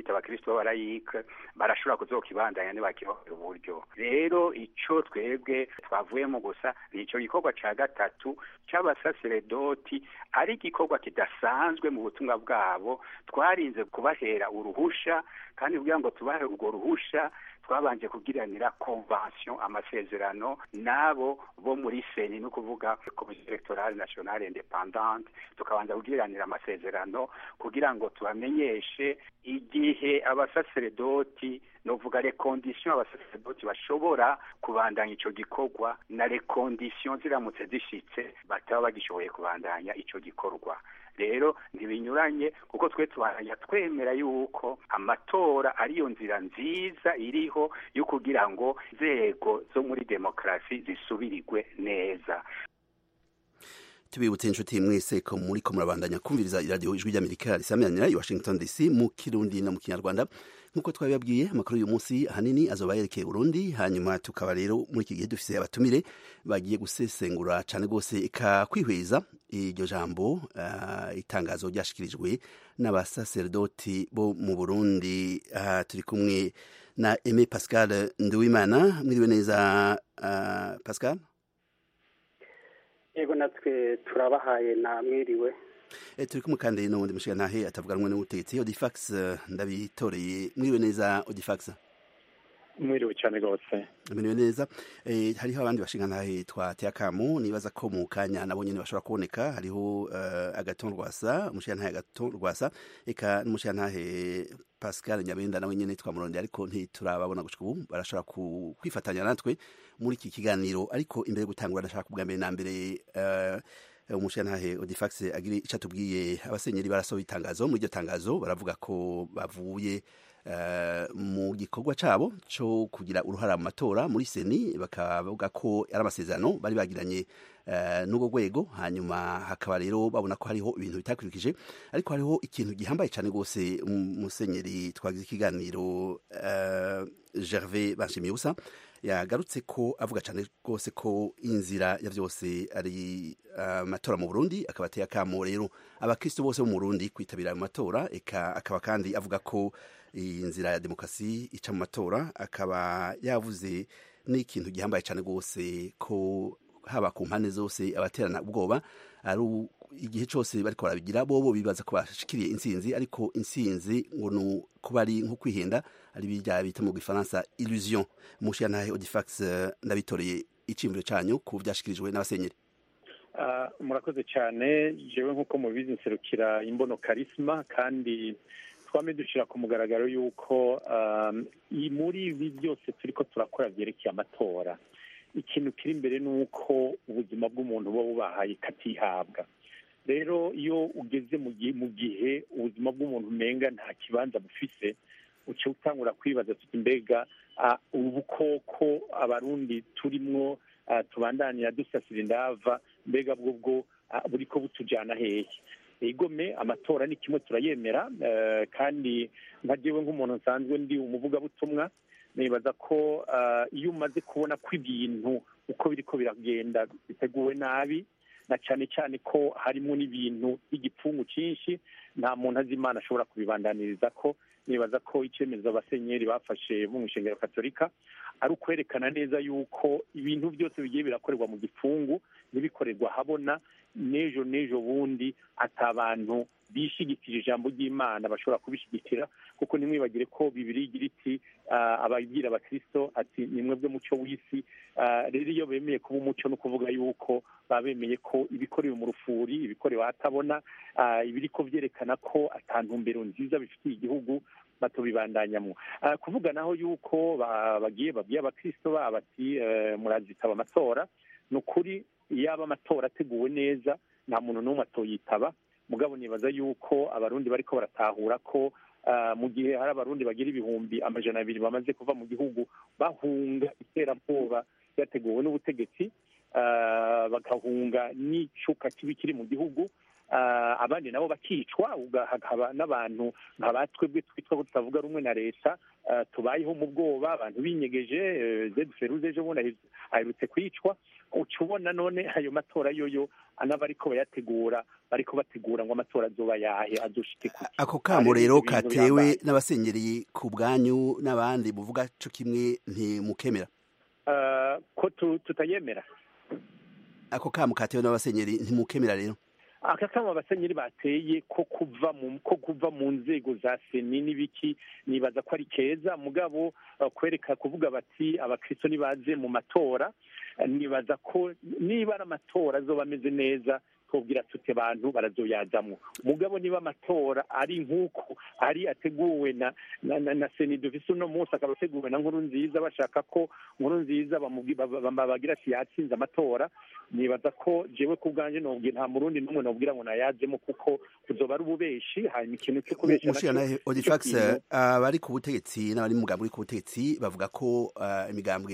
bosco barayika barashobora kuzokibandanya nibakirohera uburyo rero ico twebwe twavuyemo gusa ni ico gikorwa ca gatatu c'abasaseredoti ari igikorwa kidasanzwe mu butumwa bwabo twarinze kubahera uruhusha kandi kugira ngo tubahe urwo ruhusha twabanje kugiranira convention amasezerano nabo bo muri seni no kuvuga komisiyo electorale nationale independante tukabanza kugiranira amasezerano kugira ngo tubamenyeshe igihe abasaseredoti novuga les conditions abasaseredoti bashobora kubandanya ico gikorwa na les conditions ziramutse zishitse bataba bagishoboye kubandanya ico gikorwa rero ntibinyuranye kuko twe twaranya twemera yuko amatora ariyo nzira nziza iriho yo kugira ngo inzego zo muri demokarasi zisubirirwe neza. Tubibutse inshuti mwese ko muri ko murabandanya kumviriza iradiyo ijwi ry'Amerika risamiranyira i Washington D C mu Kirundi no mu Kinyarwanda nkuko twabibabwiye amakuru y'uyu munsi ahanini azoba yerekeye Burundi hanyuma tukaba rero muri iki gihe dufise abatumire bagiye gusesengura cane gose ika kwihweza iryo jambo uh, itangazo ryashikirijwe n'abasaserdoti bo mu Burundi uh, turi kumwe na Aimé Pascal Nduwimana mwiriwe neza uh, Pascal. Yego natwe turabahaye na mwiriwe. E, turi kumwe kandi n'ubundi mushigantahe atavuganwe n'ubutegetsi Audifax ndabitoreye mwiriwe neza Audifax. Mwiriwe cyane gose. Mwiriwe neza. E, hariho abandi bashigantahe twateye akamu nibaza ko mu kanya nabo nyene bashobora kuboneka hariho uh, Agathon Rwasa mushigantahe Agathon Rwasa eka n'umushigantahe Pascal Nyabenda nawe nyene twamurondeye ariko ntiturababona gushika ubu barashobora kwifatanya natwe muri iki kiganiro ariko imbere gutangura ndashaka kubwa mbere na mbere uh, umushigantahe Audifax agiri ico atubwiye abasenyeri barasohoye itangazo muri iryo tangazo baravuga ko bavuye Uh, mu gikorwa cabo cyo kugira uruhara mu matora muri seni bakavuga ko ari amasezerano bari bagiranye uh, n'ubwo rwego hanyuma hakaba rero babona ko hariho ibintu bitakurikije ariko hariho ikintu gihambaye cyane gose umusenyeri twagize ikiganiro uh, Gervais Banshimiusa yagarutse ko avuga cyane rwose ko inzira ya byose ari amatora uh, mu Burundi akaba ateye akamo rero abakristo bose mu Burundi kwitabira ayo matora eka akaba kandi avuga ko iyi nzira ya demokrasi ica mu matora akaba yavuze n'ikintu gihambaye cyane rwose ko haba ku mpande zose abaterana ubwoba ari igihe cyose bariko barabigira bobo bibaza ko bashikiriye intsinzi ariko intsinzi ngo no kuba ari nko kwihenda ari bijya bita mu gifaransa illusion mushiyantahe Audifax ndabitoreye icimviro canyu ku byashikirijwe n'abasenyeri. Uh, murakoze cyane jewe nkuko mubizi nserukira imbono karisma kandi twame dushira ku mugaragaro yuko um, muri ibi byose turiko turakora byerekeye amatora ikintu kiri imbere nuko ubuzima bw'umuntu buba bubahaye katihabwa rero iyo ugeze mu gihe ubuzima bw'umuntu umenga nta kibanza bufise uce utangura kwibaza tuti mbega uh, ubukoko abarundi turimwo uh, tubandanira dusasira indava mbega bwo bwo uh, buriko butujana hehe igome amatora ni kimwe turayemera uh, kandi nkajewe nk'umuntu nsanzwe ndi umuvugabutumwa nibaza ko uh, iyo umaze kubona ko ibintu uko biriko biragenda biteguwe nabi na cyane cyane ko harimo n'ibintu by'igipfungu cyinshi nta muntu azi Imana ashobora kubibandaniriza ko nibaza ko icyemezo abasenyeri bafashe mu ishengero katolika ari ukwerekana neza yuko ibintu byose bigiye birakorerwa mu gipfungu ntibikorerwa habona nejo nejo bundi atabantu bishigikira ijambo ry'Imana bashobora kubishigikira kuko nimwibagire ko Bibiliya igira iti uh, ababwira abakristo ati nimwe bwe muco w'isi uh, rero iyo bemeye kuba umuco no kuvuga yuko babemeye ko ibikorewe mu rufuri ibikorewe atabona uh, ibiriko vyerekana ko atantumbero nziza bifitiye igihugu batobibandanyamo uh, kuvuga naho yuko bagiye babwiye abakristo baba ati uh, murazitaba amatora nukuri yaba amatora ateguwe neza nta muntu n'umwe atoyitaba mugabo nibaza yuko abarundi bariko baratahura ko uh, mu gihe hari abarundi bagira ibihumbi amajana abiri bamaze kuva mu gihugu bahunga iterabwoba yateguwe n'ubutegetsi uh, bagahunga n'icuka kibi kiri mu gihugu abandi nabo bakicwa hakaba n'abantu nka batwebwe twitwa ko tutavuga rumwe na leta tubayeho mu bwoba abantu binyegeje Zed Feruze ejo bundi aherutse kwicwa uca ubona none ayo matora yoyo n'abariko bayategura bariko bategura ngo amatora azoba yahe azoshike kuki ako kamo rero katewe n'abasengereye ku bwanyu n'abandi buvuga co kimwe ntimukemera ko tutayemera ako kamo katewe n'abasenyeri ntimukemera rero aka kamo abasenyeri bateye ko kuva mu ko kuva mu nzego za seni n'ibiki nibaza ko ari keza mugabo kwereka kuvuga bati abakristo nibaze mu matora nibaza ko niba ari amatora azoba ameze neza twobwira tute abantu barazoyazamwo mugabo niba amatora ari nk'uko ari ateguwe na na, na, na seni dufise uno munsi akaba ateguwe na nkuru nziza bashaka ko nkuru nziza bagira ati yatsinze amatora nibaza ko jewe ku bwanje nobwira nta murundi n'umwe nobwira ngo nayazemo kuko kuzoba ari ububeshi hanyuma ikintu cyo kubesha mushirana Odifax abari ku butegetsi n'abari mu mugambi ku butegetsi bavuga ko imigambwe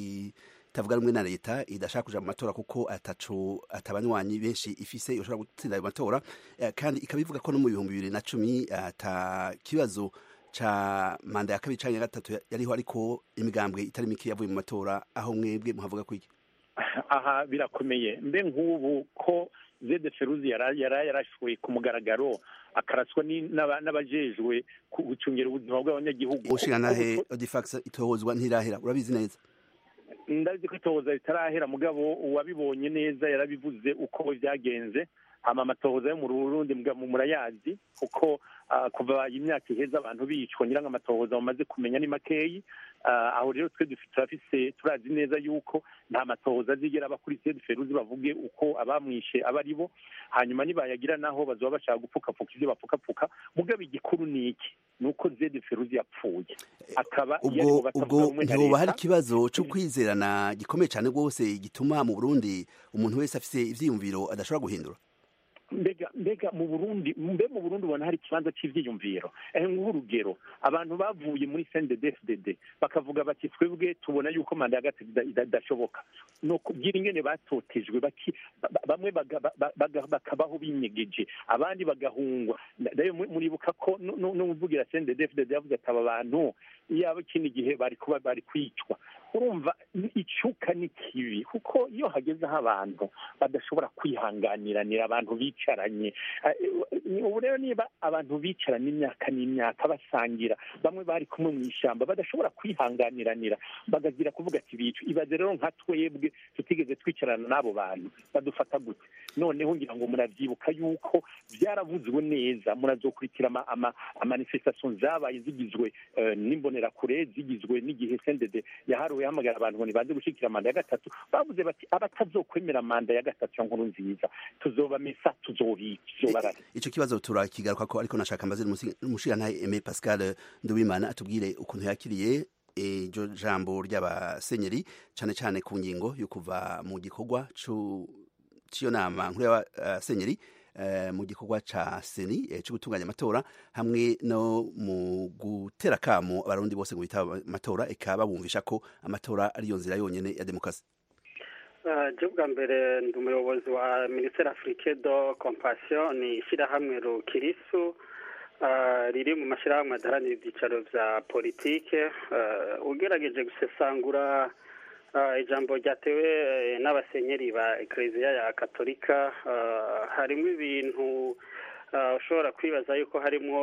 tavuga rumwe na leta idashaka kuja mu matora kuko ataco atabanywanyi benshi ifise yoshobora gutsinda ayo matora kandi ikabivuga ko no mu bihumbi bibiri na cumi ata kibazo ca manda ya kabiri canke gatatu yariho ariko imigambwe itari miki yavuye mu matora aho mwebwe muhavuga kwiki aha birakomeye mbe nk'ubu ko Zed Feruzi yara yarashoye ku mugaragaro akaraswa n'abajejwe gucungera ubuzima bw'abanyagihugu ushiranahe Odifax itohozwa ntirahera urabizi neza ndazi ko itohoza ritarahera mugabo uwabibonye neza yarabivuze uko byagenze ama amatohoza yo mu Burundi murayazi kuko kuva imyaka iheza abantu bicwa nyiranga amatohoza bamaze kumenya ni makeyi aho rero twe dufite turazi neza yuko nta matohoza azigera aba kuri Zed Feruzi bavuge uko abamwishe abari bo hanyuma nibayagira naho bazoba bashaka gupfukapfuka ibyo bapfukapfuka mugabo igikuru ni iki nuko Zed Feruzi yapfuye akaba ubwo ubwo nyoba hari kibazo cyo kwizerana gikomeye cyane rwose gituma mu Burundi umuntu wese afise ivyiyumviro adashobora guhindura mbega mbega mu Burundi mbe mu Burundi ubona hari ikibanza cy'ivyiyumviro eh nk'urugero abantu bavuye muri C N D D F D D bakavuga bati twebwe tubona yuko manda ya gatatu idashoboka no kugira ingene batotejwe baki bamwe bakabaho binyegeje abandi bagahungwa dayo muribuka ko no muvugira C N D D F D D yavuze ati aba bantu yaba kindi gihe bari kuba bari kwicwa urumva icuka ni kibi kuko iyo hageze aho abantu badashobora kwihanganiranira abantu bicaranye ubu rero niba abantu bicaranye imyaka n'imyaka basangira bamwe bari kumwe mu ishyamba badashobora kwihanganiranira bagagira kuvuga ati bicu ibaze rero nka twebwe tutigeze twicarana n'abo bantu badufata gute noneho ngira ngo muravyibuka yuko byaravuzwe neza murazokurikira ama manifestation zabaye zigizwe n'imbonerakure zigizwe n'igihe C N D D yaharuwe hamagara abantu ngo nibanze gushikira manda ya gatatu bavuze bati abatazokwemera manda ya gatatu nkuru nziza tuzoba mesa tuzobizobarara ico kibazo turakigaruka ko ariko nashaka mbaze umushiranaye Aimé Pascal Nduwimana atubwire ukuntu yakiriye ejo jambo ry'abasenyeri cane cane ku ngingo yo kuva mu gikorwa c'iyo nama nkuru y'abasenyeri mu gikorwa ca seni cyo gutunganya amatora hamwe no mu gutera kamo abarundi bose ngo bitaba amatora ekaba bumvisha ko amatora ari yo nzira yonyene ya demokrasi. je bwa mbere ndi umuyobozi wa Ministère Africain de Compassion ni ishyirahamwe rukirisu riri mu mashyirahamwe adaharanira ibyicaro vya politike ugerageje gusesangura ijambo ryatewe n'abasenyeri ba Ecclesia ya Katolika harimo ibintu ushobora kwibaza yuko harimo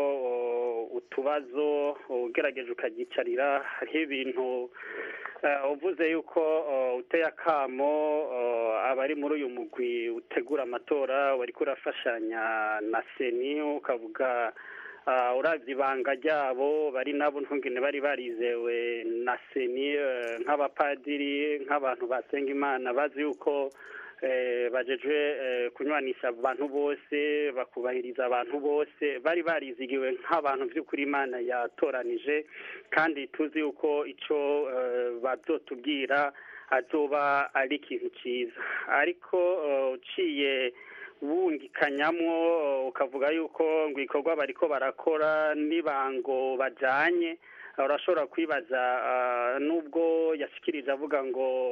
utubazo ugerageje ukagicarira hariho ibintu uvuze yuko uteye akamo abari muri uyu mugwi utegura amatora wari kurafashanya na seni ukavuga uravye ibanga ryabo bari nabo ntungene bari barizewe na seni nk'abapadiri nk'abantu basenga imana bazi yuko bajejwe kunywanisha abantu bose bakubahiriza abantu bose bari barizigiwe nk'abantu by'ukuri imana yatoranije kandi tuzi yuko ico bazotubwira azoba ari ikintu cyiza ariko uciye wungikanyamwo ukavuga yuko ngo ikorwa bariko barakora nibango bajanye urashobora kwibaza nubwo yashikirije avuga ngo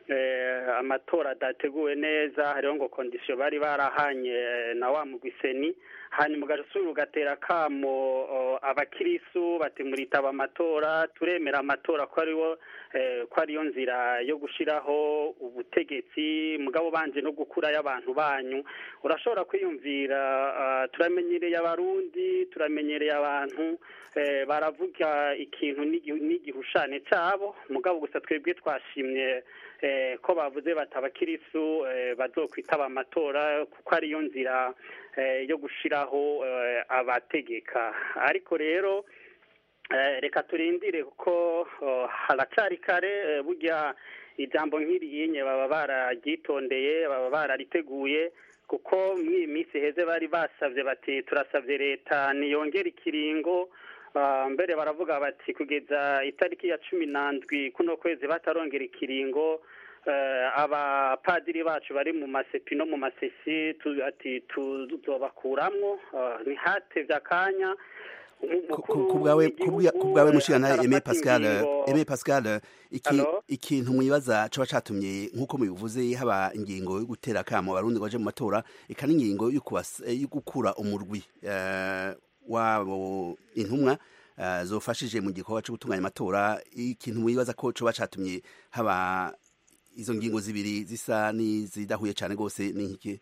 amatora adateguwe neza hariho ngo kondisiyo bari barahanye na wa mugwiseni hanyuma ugasubira ugatera akamo abakirisu bati muritaba amatora turemera amatora ko ariwo ko ariyo nzira yo gushyiraho ubutegetsi mugabo banje no gukurayo abantu banyu urashobora kwiyumvira turamenyereye abarundi turamenyereye abantu baravuga ikintu n'igihushane cyabo mugabo gusa twebwe twashimye ko bavuze bati abakirisu bazokwitaba amatora kuko ariyo nzira yo gushyiraho abategeka ariko rero reka turindire kuko haracari kare burya ijambo nk'iriye baba bararyitondeye baba barariteguye kuko muri iyi minsi heze bari basabye bati turasabye leta niyongere ikiringo mbere baravuga bati kugeza itariki ya cumi n'andwi kuno kwezi batarongera ikiringo abapadiri bacu bari mu masepi no mu masesi ati tuzobakuramwo ntihatevye akanya ku bwawe mushikana Aimé Pascal Aimé Pascal ikintu mwibaza coba catumye nk'uko mubivuze haba ingingo yo gutera akamo abarundi baje mu matora eka n'ingingo yo gukura umurwi wabo intumwa zofashije mu gikorwa cyo gutunganya amatora ikintu mwibaza ko coba catumye haba izo ngingo zibiri zisa n'izidahuye cyane rwose ni nk'iki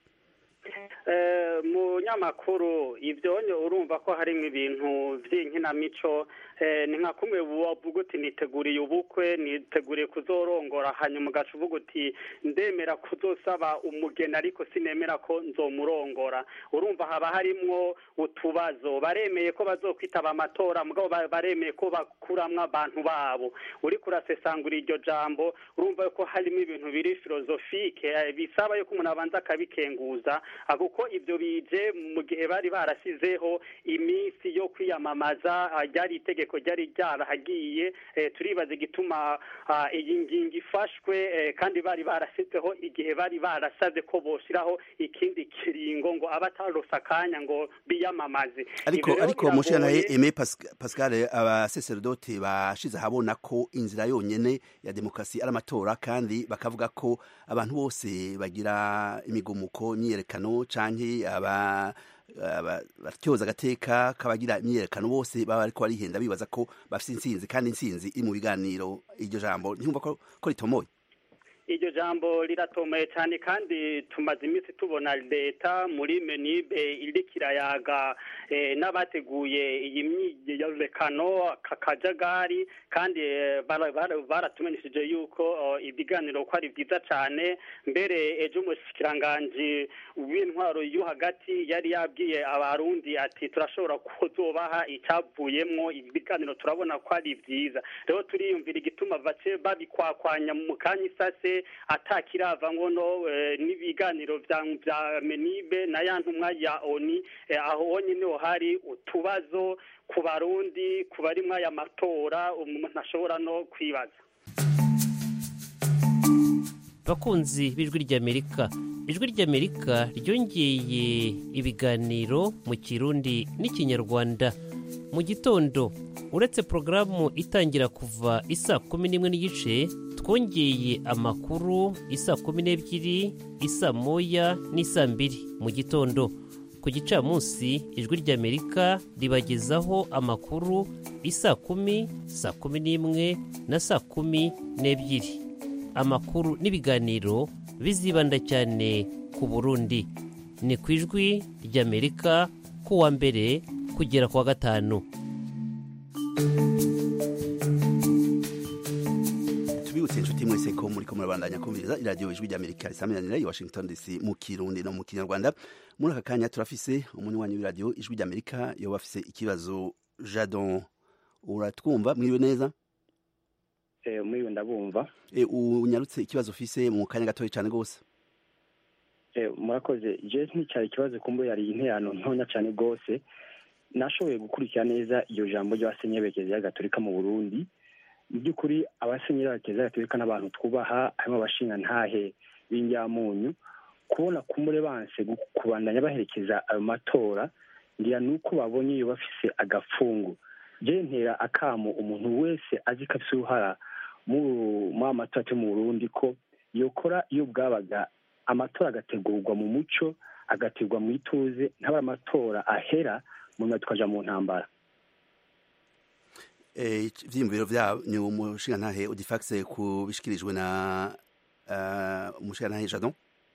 mu nyamakuru ibyonyo urumva ko harimo ibintu by'inkinamico ni nka kumwe wavuga uti niteguriye ubukwe niteguriye kuzorongora hanyuma ugaca uvuga uti ndemera kuzosaba umugeni ariko sinemera ko nzomurongora urumva haba harimwo utubazo baremeye ko bazokwitaba amatora mugabo baremeye ko bakuramwo abantu babo uri kurasesangura iryo jambo urumva ko harimo ibintu biri filozofike bisaba yuko umuntu abanza akabikenguza kuko ibyo bije mu gihe bari barasizeho iminsi yo kwiyamamaza ryari itegeko ryari ryarahagiye turibaza igituma iyi ngingo ifashwe kandi bari barasizeho igihe bari barasabye ko boshyiraho ikindi kiringo ngo abatarose akanya ngo biyamamaze ariko ariko mushana Aimé Pascal abasacerdote bashize habona ko inzira yonyene ya demokrasi ari amatora kandi bakavuga ko abantu bose bagira imigumuko imyerekano canke aba batyoza agateka kabagira imyerekano bose baba ariko barihenda bibaza ko bafite insinzi kandi insinzi iri mu biganiro iryo jambo ntiyumva ko ko ritomoye iryo jambo riratomoye cyane kandi tumaze iminsi tubona leta muri menibe iri kirayaga n'abateguye iyi myiyerekano kakajagari kandi baratumenyesheje yuko ibiganiro ko ari byiza cyane mbere ejo umushikiranganji w'intwaro yo hagati yari yabwiye abarundi ati turashobora kuzobaha icyavuyemwo ibiganiro turabona ko ari byiza rero turiyumvira igituma bace babikwakwanya mu kanya isase atakirava ngono n'ibiganiro vya menibe na ya ntumwa ya oni aho honyine hari utubazo ku barundi ku barimwo aya matora umuntu ashobora no kwibaza bakunzi b'ijwi ry'Amerika ijwi ry'Amerika ryongeye ibiganiro mu kirundi n'ikinyarwanda mu gitondo uretse porogaramu itangira kuva isa kumi n'imwe n'igice twongeye amakuru isa kumi n'ebyiri isa moya n'isa mbiri mu gitondo ku gicamunsi ijwi ry'Amerika ribagezaho amakuru isa kumi saa kumi n'imwe na saa kumi n'ebyiri amakuru n'ibiganiro bizibanda cyane ku Burundi ni ku ijwi ry'Amerika ku wa mbere kugera ku wa gatanu tubibutse inshuti mwese ko muri ko murabandanya kumviriza iradiyo ijwi ry'Amerika risaminanira i Washington D C mu Kirundi no mu Kinyarwanda muri aka kanya turafise umunywanyi w'iradiyo ijwi ry'Amerika yoba afise ikibazo. Jadon uratwumva mwiriwe neza? Eh mwiriwe ndabumva. Eh unyarutse ikibazo ufise mu kanya gatoyi cyane gose. Eh murakoze je nticyari ikibazo kumbo yari interano ntonya cyane gose nashoboye gukurikira neza iyo jambo ry'abasenyebekezi ya Gatolika mu Burundi. Mu by'ukuri abasenyebekezi ya Gatolika n'abantu twubaha harimo abashinga ntahe b'inyamunyu kubona kumure banse kubandanya baherekeza ayo matora ngira nuko babonye iyo bafise agafungu. Je ntera akamo umuntu wese azi kafise uruhara mu amatora mu Burundi ko yokora iyo bwabaga amatora agategurwa mu muco agategurwa mu ituze ntaba amatora ahera mu nyuma tukaja mu ntambara ivyiyumviro vyanyu umushingantahe Audifax kubishikirijwe na umushingantahe Jadon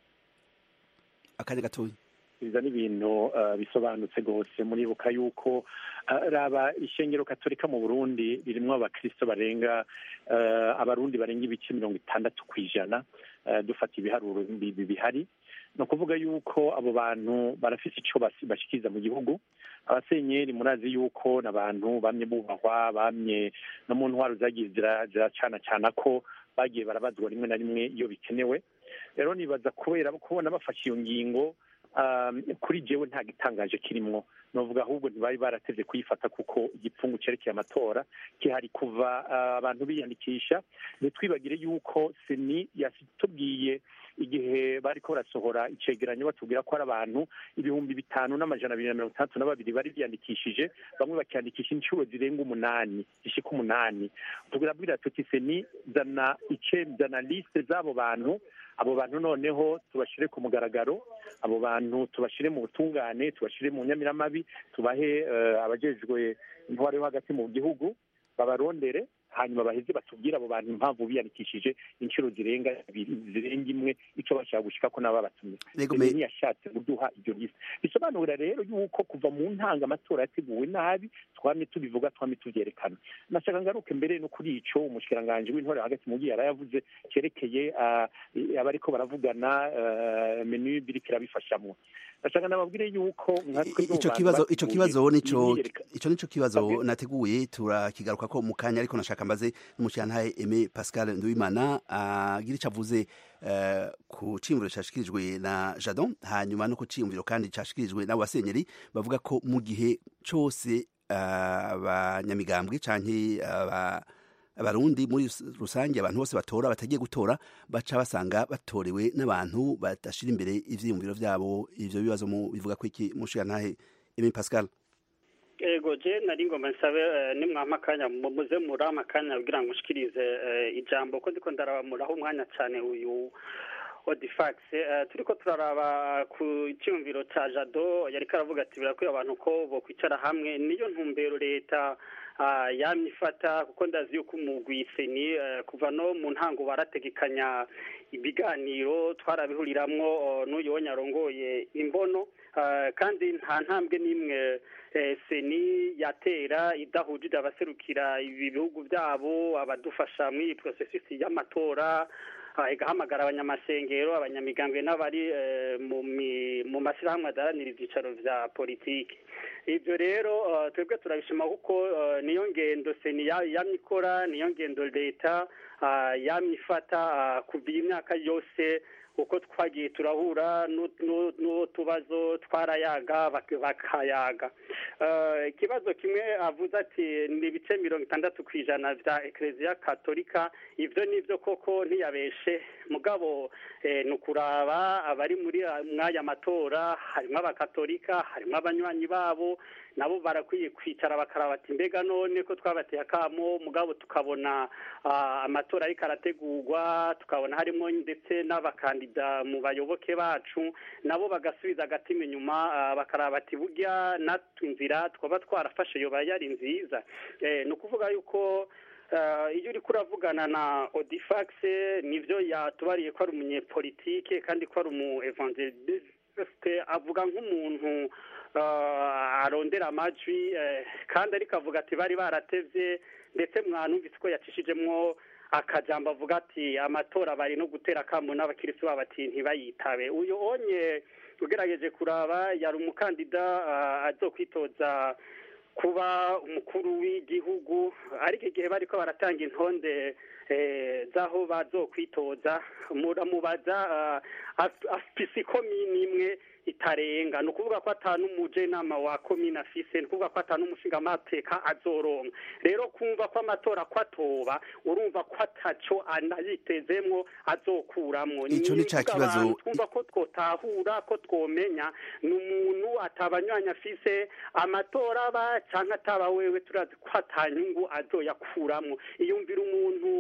akanya gatoya biza n'ibintu bisobanutse rwose muribuka yuko raba ishengero katolika mu Burundi ririmwo abakristo barenga abarundi barenga ibice mirongo itandatu kw'ijana dufata ibiharuro bihari ni ukuvuga yuko abo bantu barafise ico bashikiriza mu gihugu abasenyeri murazi yuko n'abantu bamye bubahwa bamye no mu ntwaro zagiye ziracana cana ko bagiye barabazwa rimwe na rimwe iyo bikenewe rero nibaza kubera kubona bafashe iyo ngingo kuri jewe nta gitangaje kirimwo novuga ahubwo ntibari baratevye kuyifata kuko igipfungu cerekeye amatora kihari kuva abantu biyandikisha ntitwibagire yuko seni yatubwiye igihe bariko barasohora icegeranyo batubwira ko ari abantu ibihumbi bitanu n'amajana abiri na mirongo itandatu na babiri bari biyandikishije bamwe bakiyandikisha inshuro zirenga umunani zishika umunani tubwira tuti seni zana ice zana liste z'abo bantu abo bantu noneho tubashire ku mugaragaro abo bantu tubashire mu butungane tubashire mu nyamiramabi tubahe abajejwe intwaro yo hagati mu gihugu babarondere hanyuma baheze batubwira abo bantu impamvu biyandikishije inshuro zirenga zirenga imwe ico bashaka gushika ko naba batumye ni yashatse guduha iryo liste bisobanura rero yuko kuva mu ntanga amatora yateguwe nabi twamye tubivuga twamye tuvyerekana nashaka ngaruke mbere no kuri ico umushikiranganje w'intore hagati mu gihe yarayavuze cerekeye abariko baravugana menu birikira bifashamwe nashaka nababwire yuko ico kibazo ico kibazo nico ico nico kibazo nateguye turakigaruka ko mu kanya ariko nashaka mbaze n'umushyirantare Aimé Pascal Nduwimana agira icyo avuze ku ciyumviro cyashikirijwe na Jadon hanyuma no ku ciyumviro kandi cyashikirijwe n'abo basenyeri bavuga ko mu gihe cyose abanyamigambwe canke abarundi muri rusange abantu bose batora batagiye gutora baca basanga batorewe n'abantu badashira imbere ivyiyumviro vyabo ivyo bibazo mu bivuga ko iki mushyirantare Aimé Pascal ego je nari ngomba nsabe nimwampa akanya muze murama akanya kugira ngo nshikirize ijambo ko ndiko ndarabamuraho umwanya cyane uyu Audifax turiko turaraba ku cyumviro ca Jado yari karavuga ati birakwiye abantu ko bo kwicara hamwe niyo ntumbero leta yamifata kuko ndazi yuko umugwiseni kuva no mu ntango barategekanya ibiganiro twarabihuriramwo n'uyu nyarongoye imbono kandi nta ntambwe n'imwe seni yatera idahujije abaserukira ibi bihugu byabo abadufasha muri iyi processus y'amatora igahamagara abanyamasengero abanyamigambwe n'abari mu mashyirahamwe adaharanira ibyicaro vya politiki ibyo rero twebwe turabishima kuko niyo ngendo seni yamikora niyo ngendo leta yamifata kuva imyaka yose uko twagiye turahura n'utubazo twarayaga bakayaga ikibazo kimwe avuze ati ni ibice mirongo itandatu ku ijana vya Eklezia Katolika ivyo nivyo koko ntiyabeshe mugabo ni ukuraba abari muri mwaya matora harimo abakatolika harimo abanywanyi babo nabo barakwiye kwicara bakaraba ati mbega none ko twabateye akamo mugabo tukabona amatora ariko arategurwa tukabona harimo ndetse n'abakandida mu bayoboke bacu nabo bagasubiza agatima inyuma bakaraba ati burya natwinzira twaba twarafashe yoba yari nziza ni ukuvuga yuko iyo uri kuravugana na Audifax nivyo yatubariye ko ari umunyepolitike kandi ko ari umu evangeliste avuga nk'umuntu arondera amajwi kandi ariko avuga ati bari baratevye ndetse mwanumvise ko yacishijemwo akajambo avuga ati amatora bari no gutera kamo n'abakirisi babo ati ntibayitabe uyu onye ugerageje kuraba yari umukandida azokwitoza kuba umukuru w'igihugu ariko igihe bariko baratanga intonde zaho bazokwitoza muramubaza afise komini imwe itarenga ni ukuvuga ko atanu umujenama wa komine afise ni ukuvuga ko atanu umushinga amateka azoronka rero kumva ko amatora ko atoba urumva ko ataco anayitezemwo azokuramwo ico ni ca kibazo twumva ko twotahura ko twomenya ni umuntu atabanywanyi afise amatora aba canke ataba wewe turazi ko atanyungu azoyakuramwo iyumvira umuntu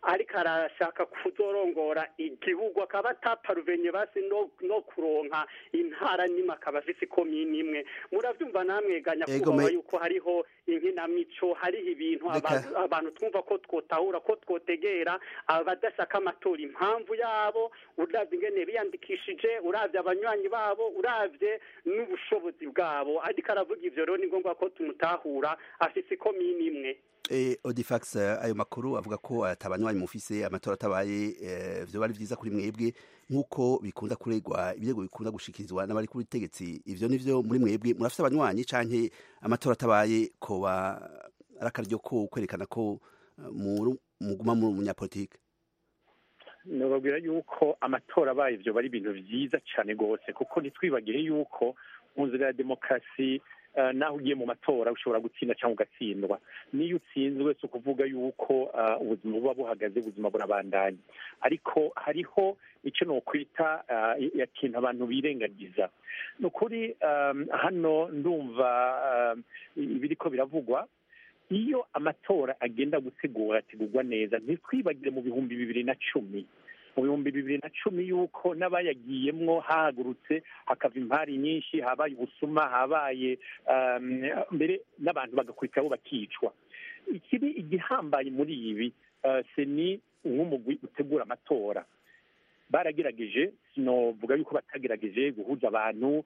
ariko arashaka kuzorongora igihugu akaba ataparuvenye basi no, no kuronka intara nimwe akaba afise komini imwe muravyumva namwe ganya kubaho yuko hariho inkinamico hariho ibintu abantu, abantu twumva ko twotahura ko twotegera abadashaka amatora impamvu yabo uravye ingene biyandikishije uravye abanywanyi babo uravye n'ubushobozi bwabo ariko aravuga ivyo rero ni ngombwa ko tumutahura afise komini imwe. Eh, Odifax ayo makuru avuga ko atabanywanyi mufise amatora atabaye eh, vyo bari vyiza kuri mwebwe nkuko bikunda kuregwa ibirego bikunda gushikirizwa n'abari kuri tegetsi ivyo nivyo muri mwebwe murafise abanywanyi canke amatora atabaye ko ba arakaryo ko kwerekana ko uh, muguma mu munyapolitike. Nobabwira yuko amatora abaye ivyo bari ibintu vyiza cane gose kuko nitwibagire yuko mu nzira ya demokarasi Uh, naho ugiye mu matora ushobora gutsinda cyangwa ugatsindwa niyo utsinzwe so kuvuga yuko uh, ubuzima buba buhagaze ubuzima burabandanya ariko hariho icyo no kwita uh, yakintu abantu birengagiza nukuri um, hano ndumva uh, ibiriko biravugwa iyo amatora agenda gutegura ategurwa neza ntitwibagire mu bihumbi bibiri na cumi mu bihumbi bibiri na cumi yuko n'abayagiyemwo hahagurutse hakava impari nyinshi habaye ubusuma habaye mbere n'abantu bagakurikiraho bakicwa ikiri igihambaye muri ibi seni nk'umugwi utegura amatora baragerageje sinovuga yuko batagerageje guhuza abantu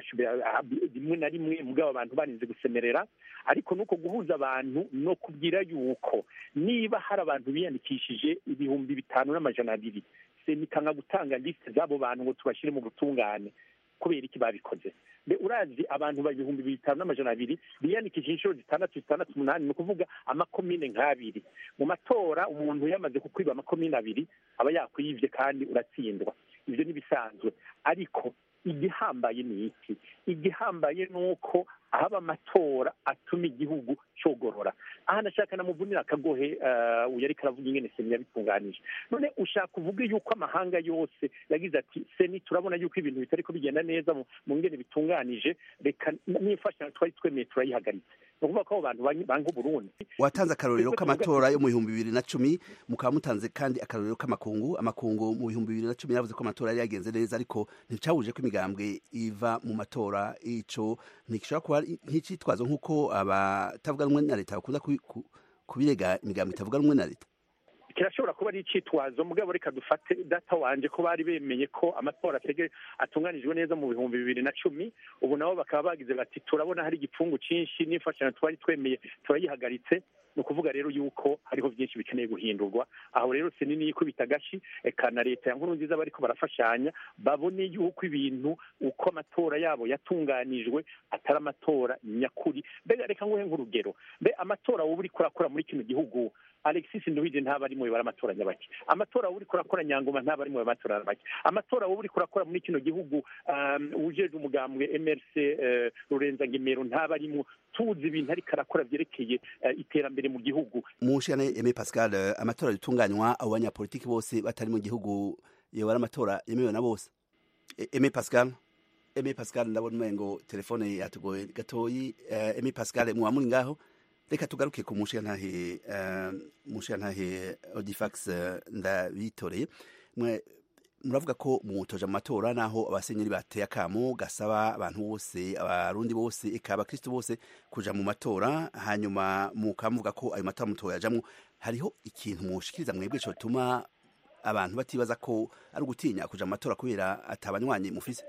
rimwe na rimwe mugabo abantu barinze gusemerera ariko nuko guhuza abantu no kubwira yuko niba hari abantu biyandikishije ibihumbi bitanu n'amajana abiri senikanga gutanga liste z'abo bantu ngo tubashire mu butungane kubera iki babikoze mbe urazi abantu ba ibihumbi bitanu n'amajana abiri biyandikishije inshuro zitandatu zitandatu umunani ni ukuvuga amakomine nk'abiri mu matora umuntu yamaze kukwiba amakomine abiri aba yakwivye kandi uratsindwa ivyo nibisanzwe ariko igihambaye ni iki igihambaye nuko ahaba amatora atuma igihugu cogorora aha nashaka namuvunira akagohe uh, yari karavuga ingene seni yabitunganije none ushaka uvuge yuko amahanga yose yagize ati seni turabona yuko ibintu bitariko bigenda neza mu ngene bitunganije reka nifasha twari twemeye turayihagaritse nukuvuga ko abo bantu banka Burundi watanze akarorero k'amatora yo mu bihumbi bibiri na cumi mukaba mutanze kandi akarorero k'amakungu amakungu mu bihumbi bibiri na cumi yavuze ko amatora yari yagenze neza ariko nticawuje ko imigambwe iva mu matora ico ntikishobora kuba nk'icitwazo nk'uko abatavuga rumwe na leta bakunda kubirega imigambwe itavuga rumwe na leta kirashobora kuba ari icitwazo mugabo reka dufate data wanje ko bari bemeye ko amatora atege atunganijwe neza mu bihumbi bibiri na cumi ubu nabo bakaba bagize bati turabona hari igipfungu cinshi n'imfashanyo twari twemeye turayihagaritse ni ukuvuga rero yuko hariho byinshi bikeneye guhindurwa aho rero se nini ikubita gashi eka na leta ya nkuru nziza bariko barafashanya babone yuko ibintu uko amatora yabo yatunganijwe atari amatora nyakuri mbega reka nguhe nk'urugero mbe amatora wowe uriko urakora muri kino gihugu Alexis Nduhije ntaba ari mu baramatora nyabaki amatora wowe uriko urakora Nyangoma ntaba ari mu baramatora nyabaki amatora wowe uriko urakora muri kino gihugu um, ujeje umugambwe M R C uh, Rurenza Ngemero ntaba ari mu tuzi ibintu ariko arakora vyerekeye uh, iterambere mu gihugu mushane Aimé Pascal uh, amatora yutunganywa abo banyapolitiki bose batari mu gihugu yewe amatora yemewe na bose Aimé Pascal Aimé Pascal ndabona umengo telefone yatugoye gatoyi uh, Aimé Pascal mwa muri ngaho reka tugaruke ku mushiyantahe uh, mushiyantahe Odifax uh, ndabitoreye mwe muravuga ko mutoje amatora naho abasenyeri bateye akamo gasaba abantu bose abarundi bose eka abakristo bose kuja mu matora hanyuma mukamuvuga ko ayo matora mutoya yajamwo hariho ikintu mushikiriza mwebwe cyo tuma abantu batibaza ko ari gutinya kuja mu matora kubera atabanywanyi mufise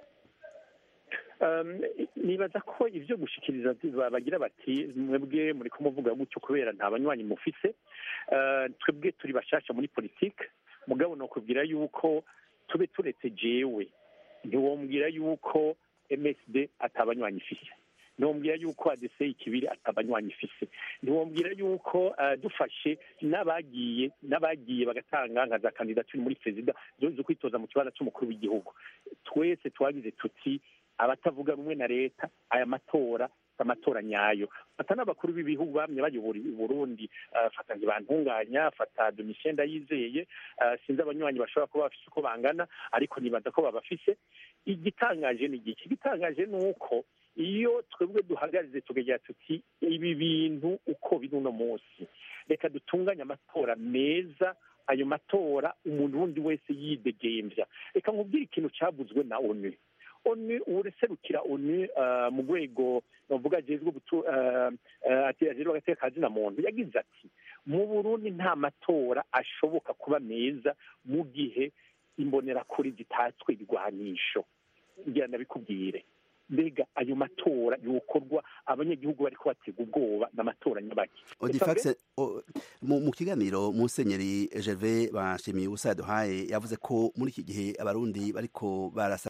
Um, nibaza ko ivyo gushikiriza bagira bati mwebwe muri kumuvuga gutyo kubera nta banywanyi mufise uh, twebwe turi bashasha muri politique mugabo no kubwira yuko tube turetse jewe ntiwombwira yuko M S D atabanywanyi ifise ntiwombwira yuko A D C ikibiri atabanywanyi ifise ntiwombwira yuko uh, dufashe n'abagiye n'abagiye bagatanga nka za candidature muri president zo kwitoza mu kibanza cy'umukuru w'igihugu twese twagize tuti abatavuga rumwe na leta aya matora amatora nyayo fata n'abakuru b'ibihugu bamye bayobora Burundi uh, fata ntibantunganya fata Domitien Ndayizeye uh, sinzi abanywanyi bashobora kuba bafise uko bangana ariko nibaza ko babafise igitangaje ni iki igitangaje nuko iyo twebwe duhagarize tukagira tuti ibi bintu uko biri uno munsi reka dutunganya amatora meza ayo matora umuntu wundi wese yidegembya. Reka nkubwire ikintu cyavuzwe na onu. onu ureserukira onu mu rwego bavuga ajejwe ajejwe agateka kazina muntu yagize ati mu Burundi nta matora ashoboka kuba meza mu gihe imbonerakure zitatswe ibigwanisho. ngira ndabikubwire mbega ayo matora yokorwa abanyagihugu bariko batega ubwoba n'amatora nyabaki. Odifax mu kiganiro Musenyeri Gervais Banshimiye ubusa duhaye yavuze ko muri iki gihe abarundi bariko barasa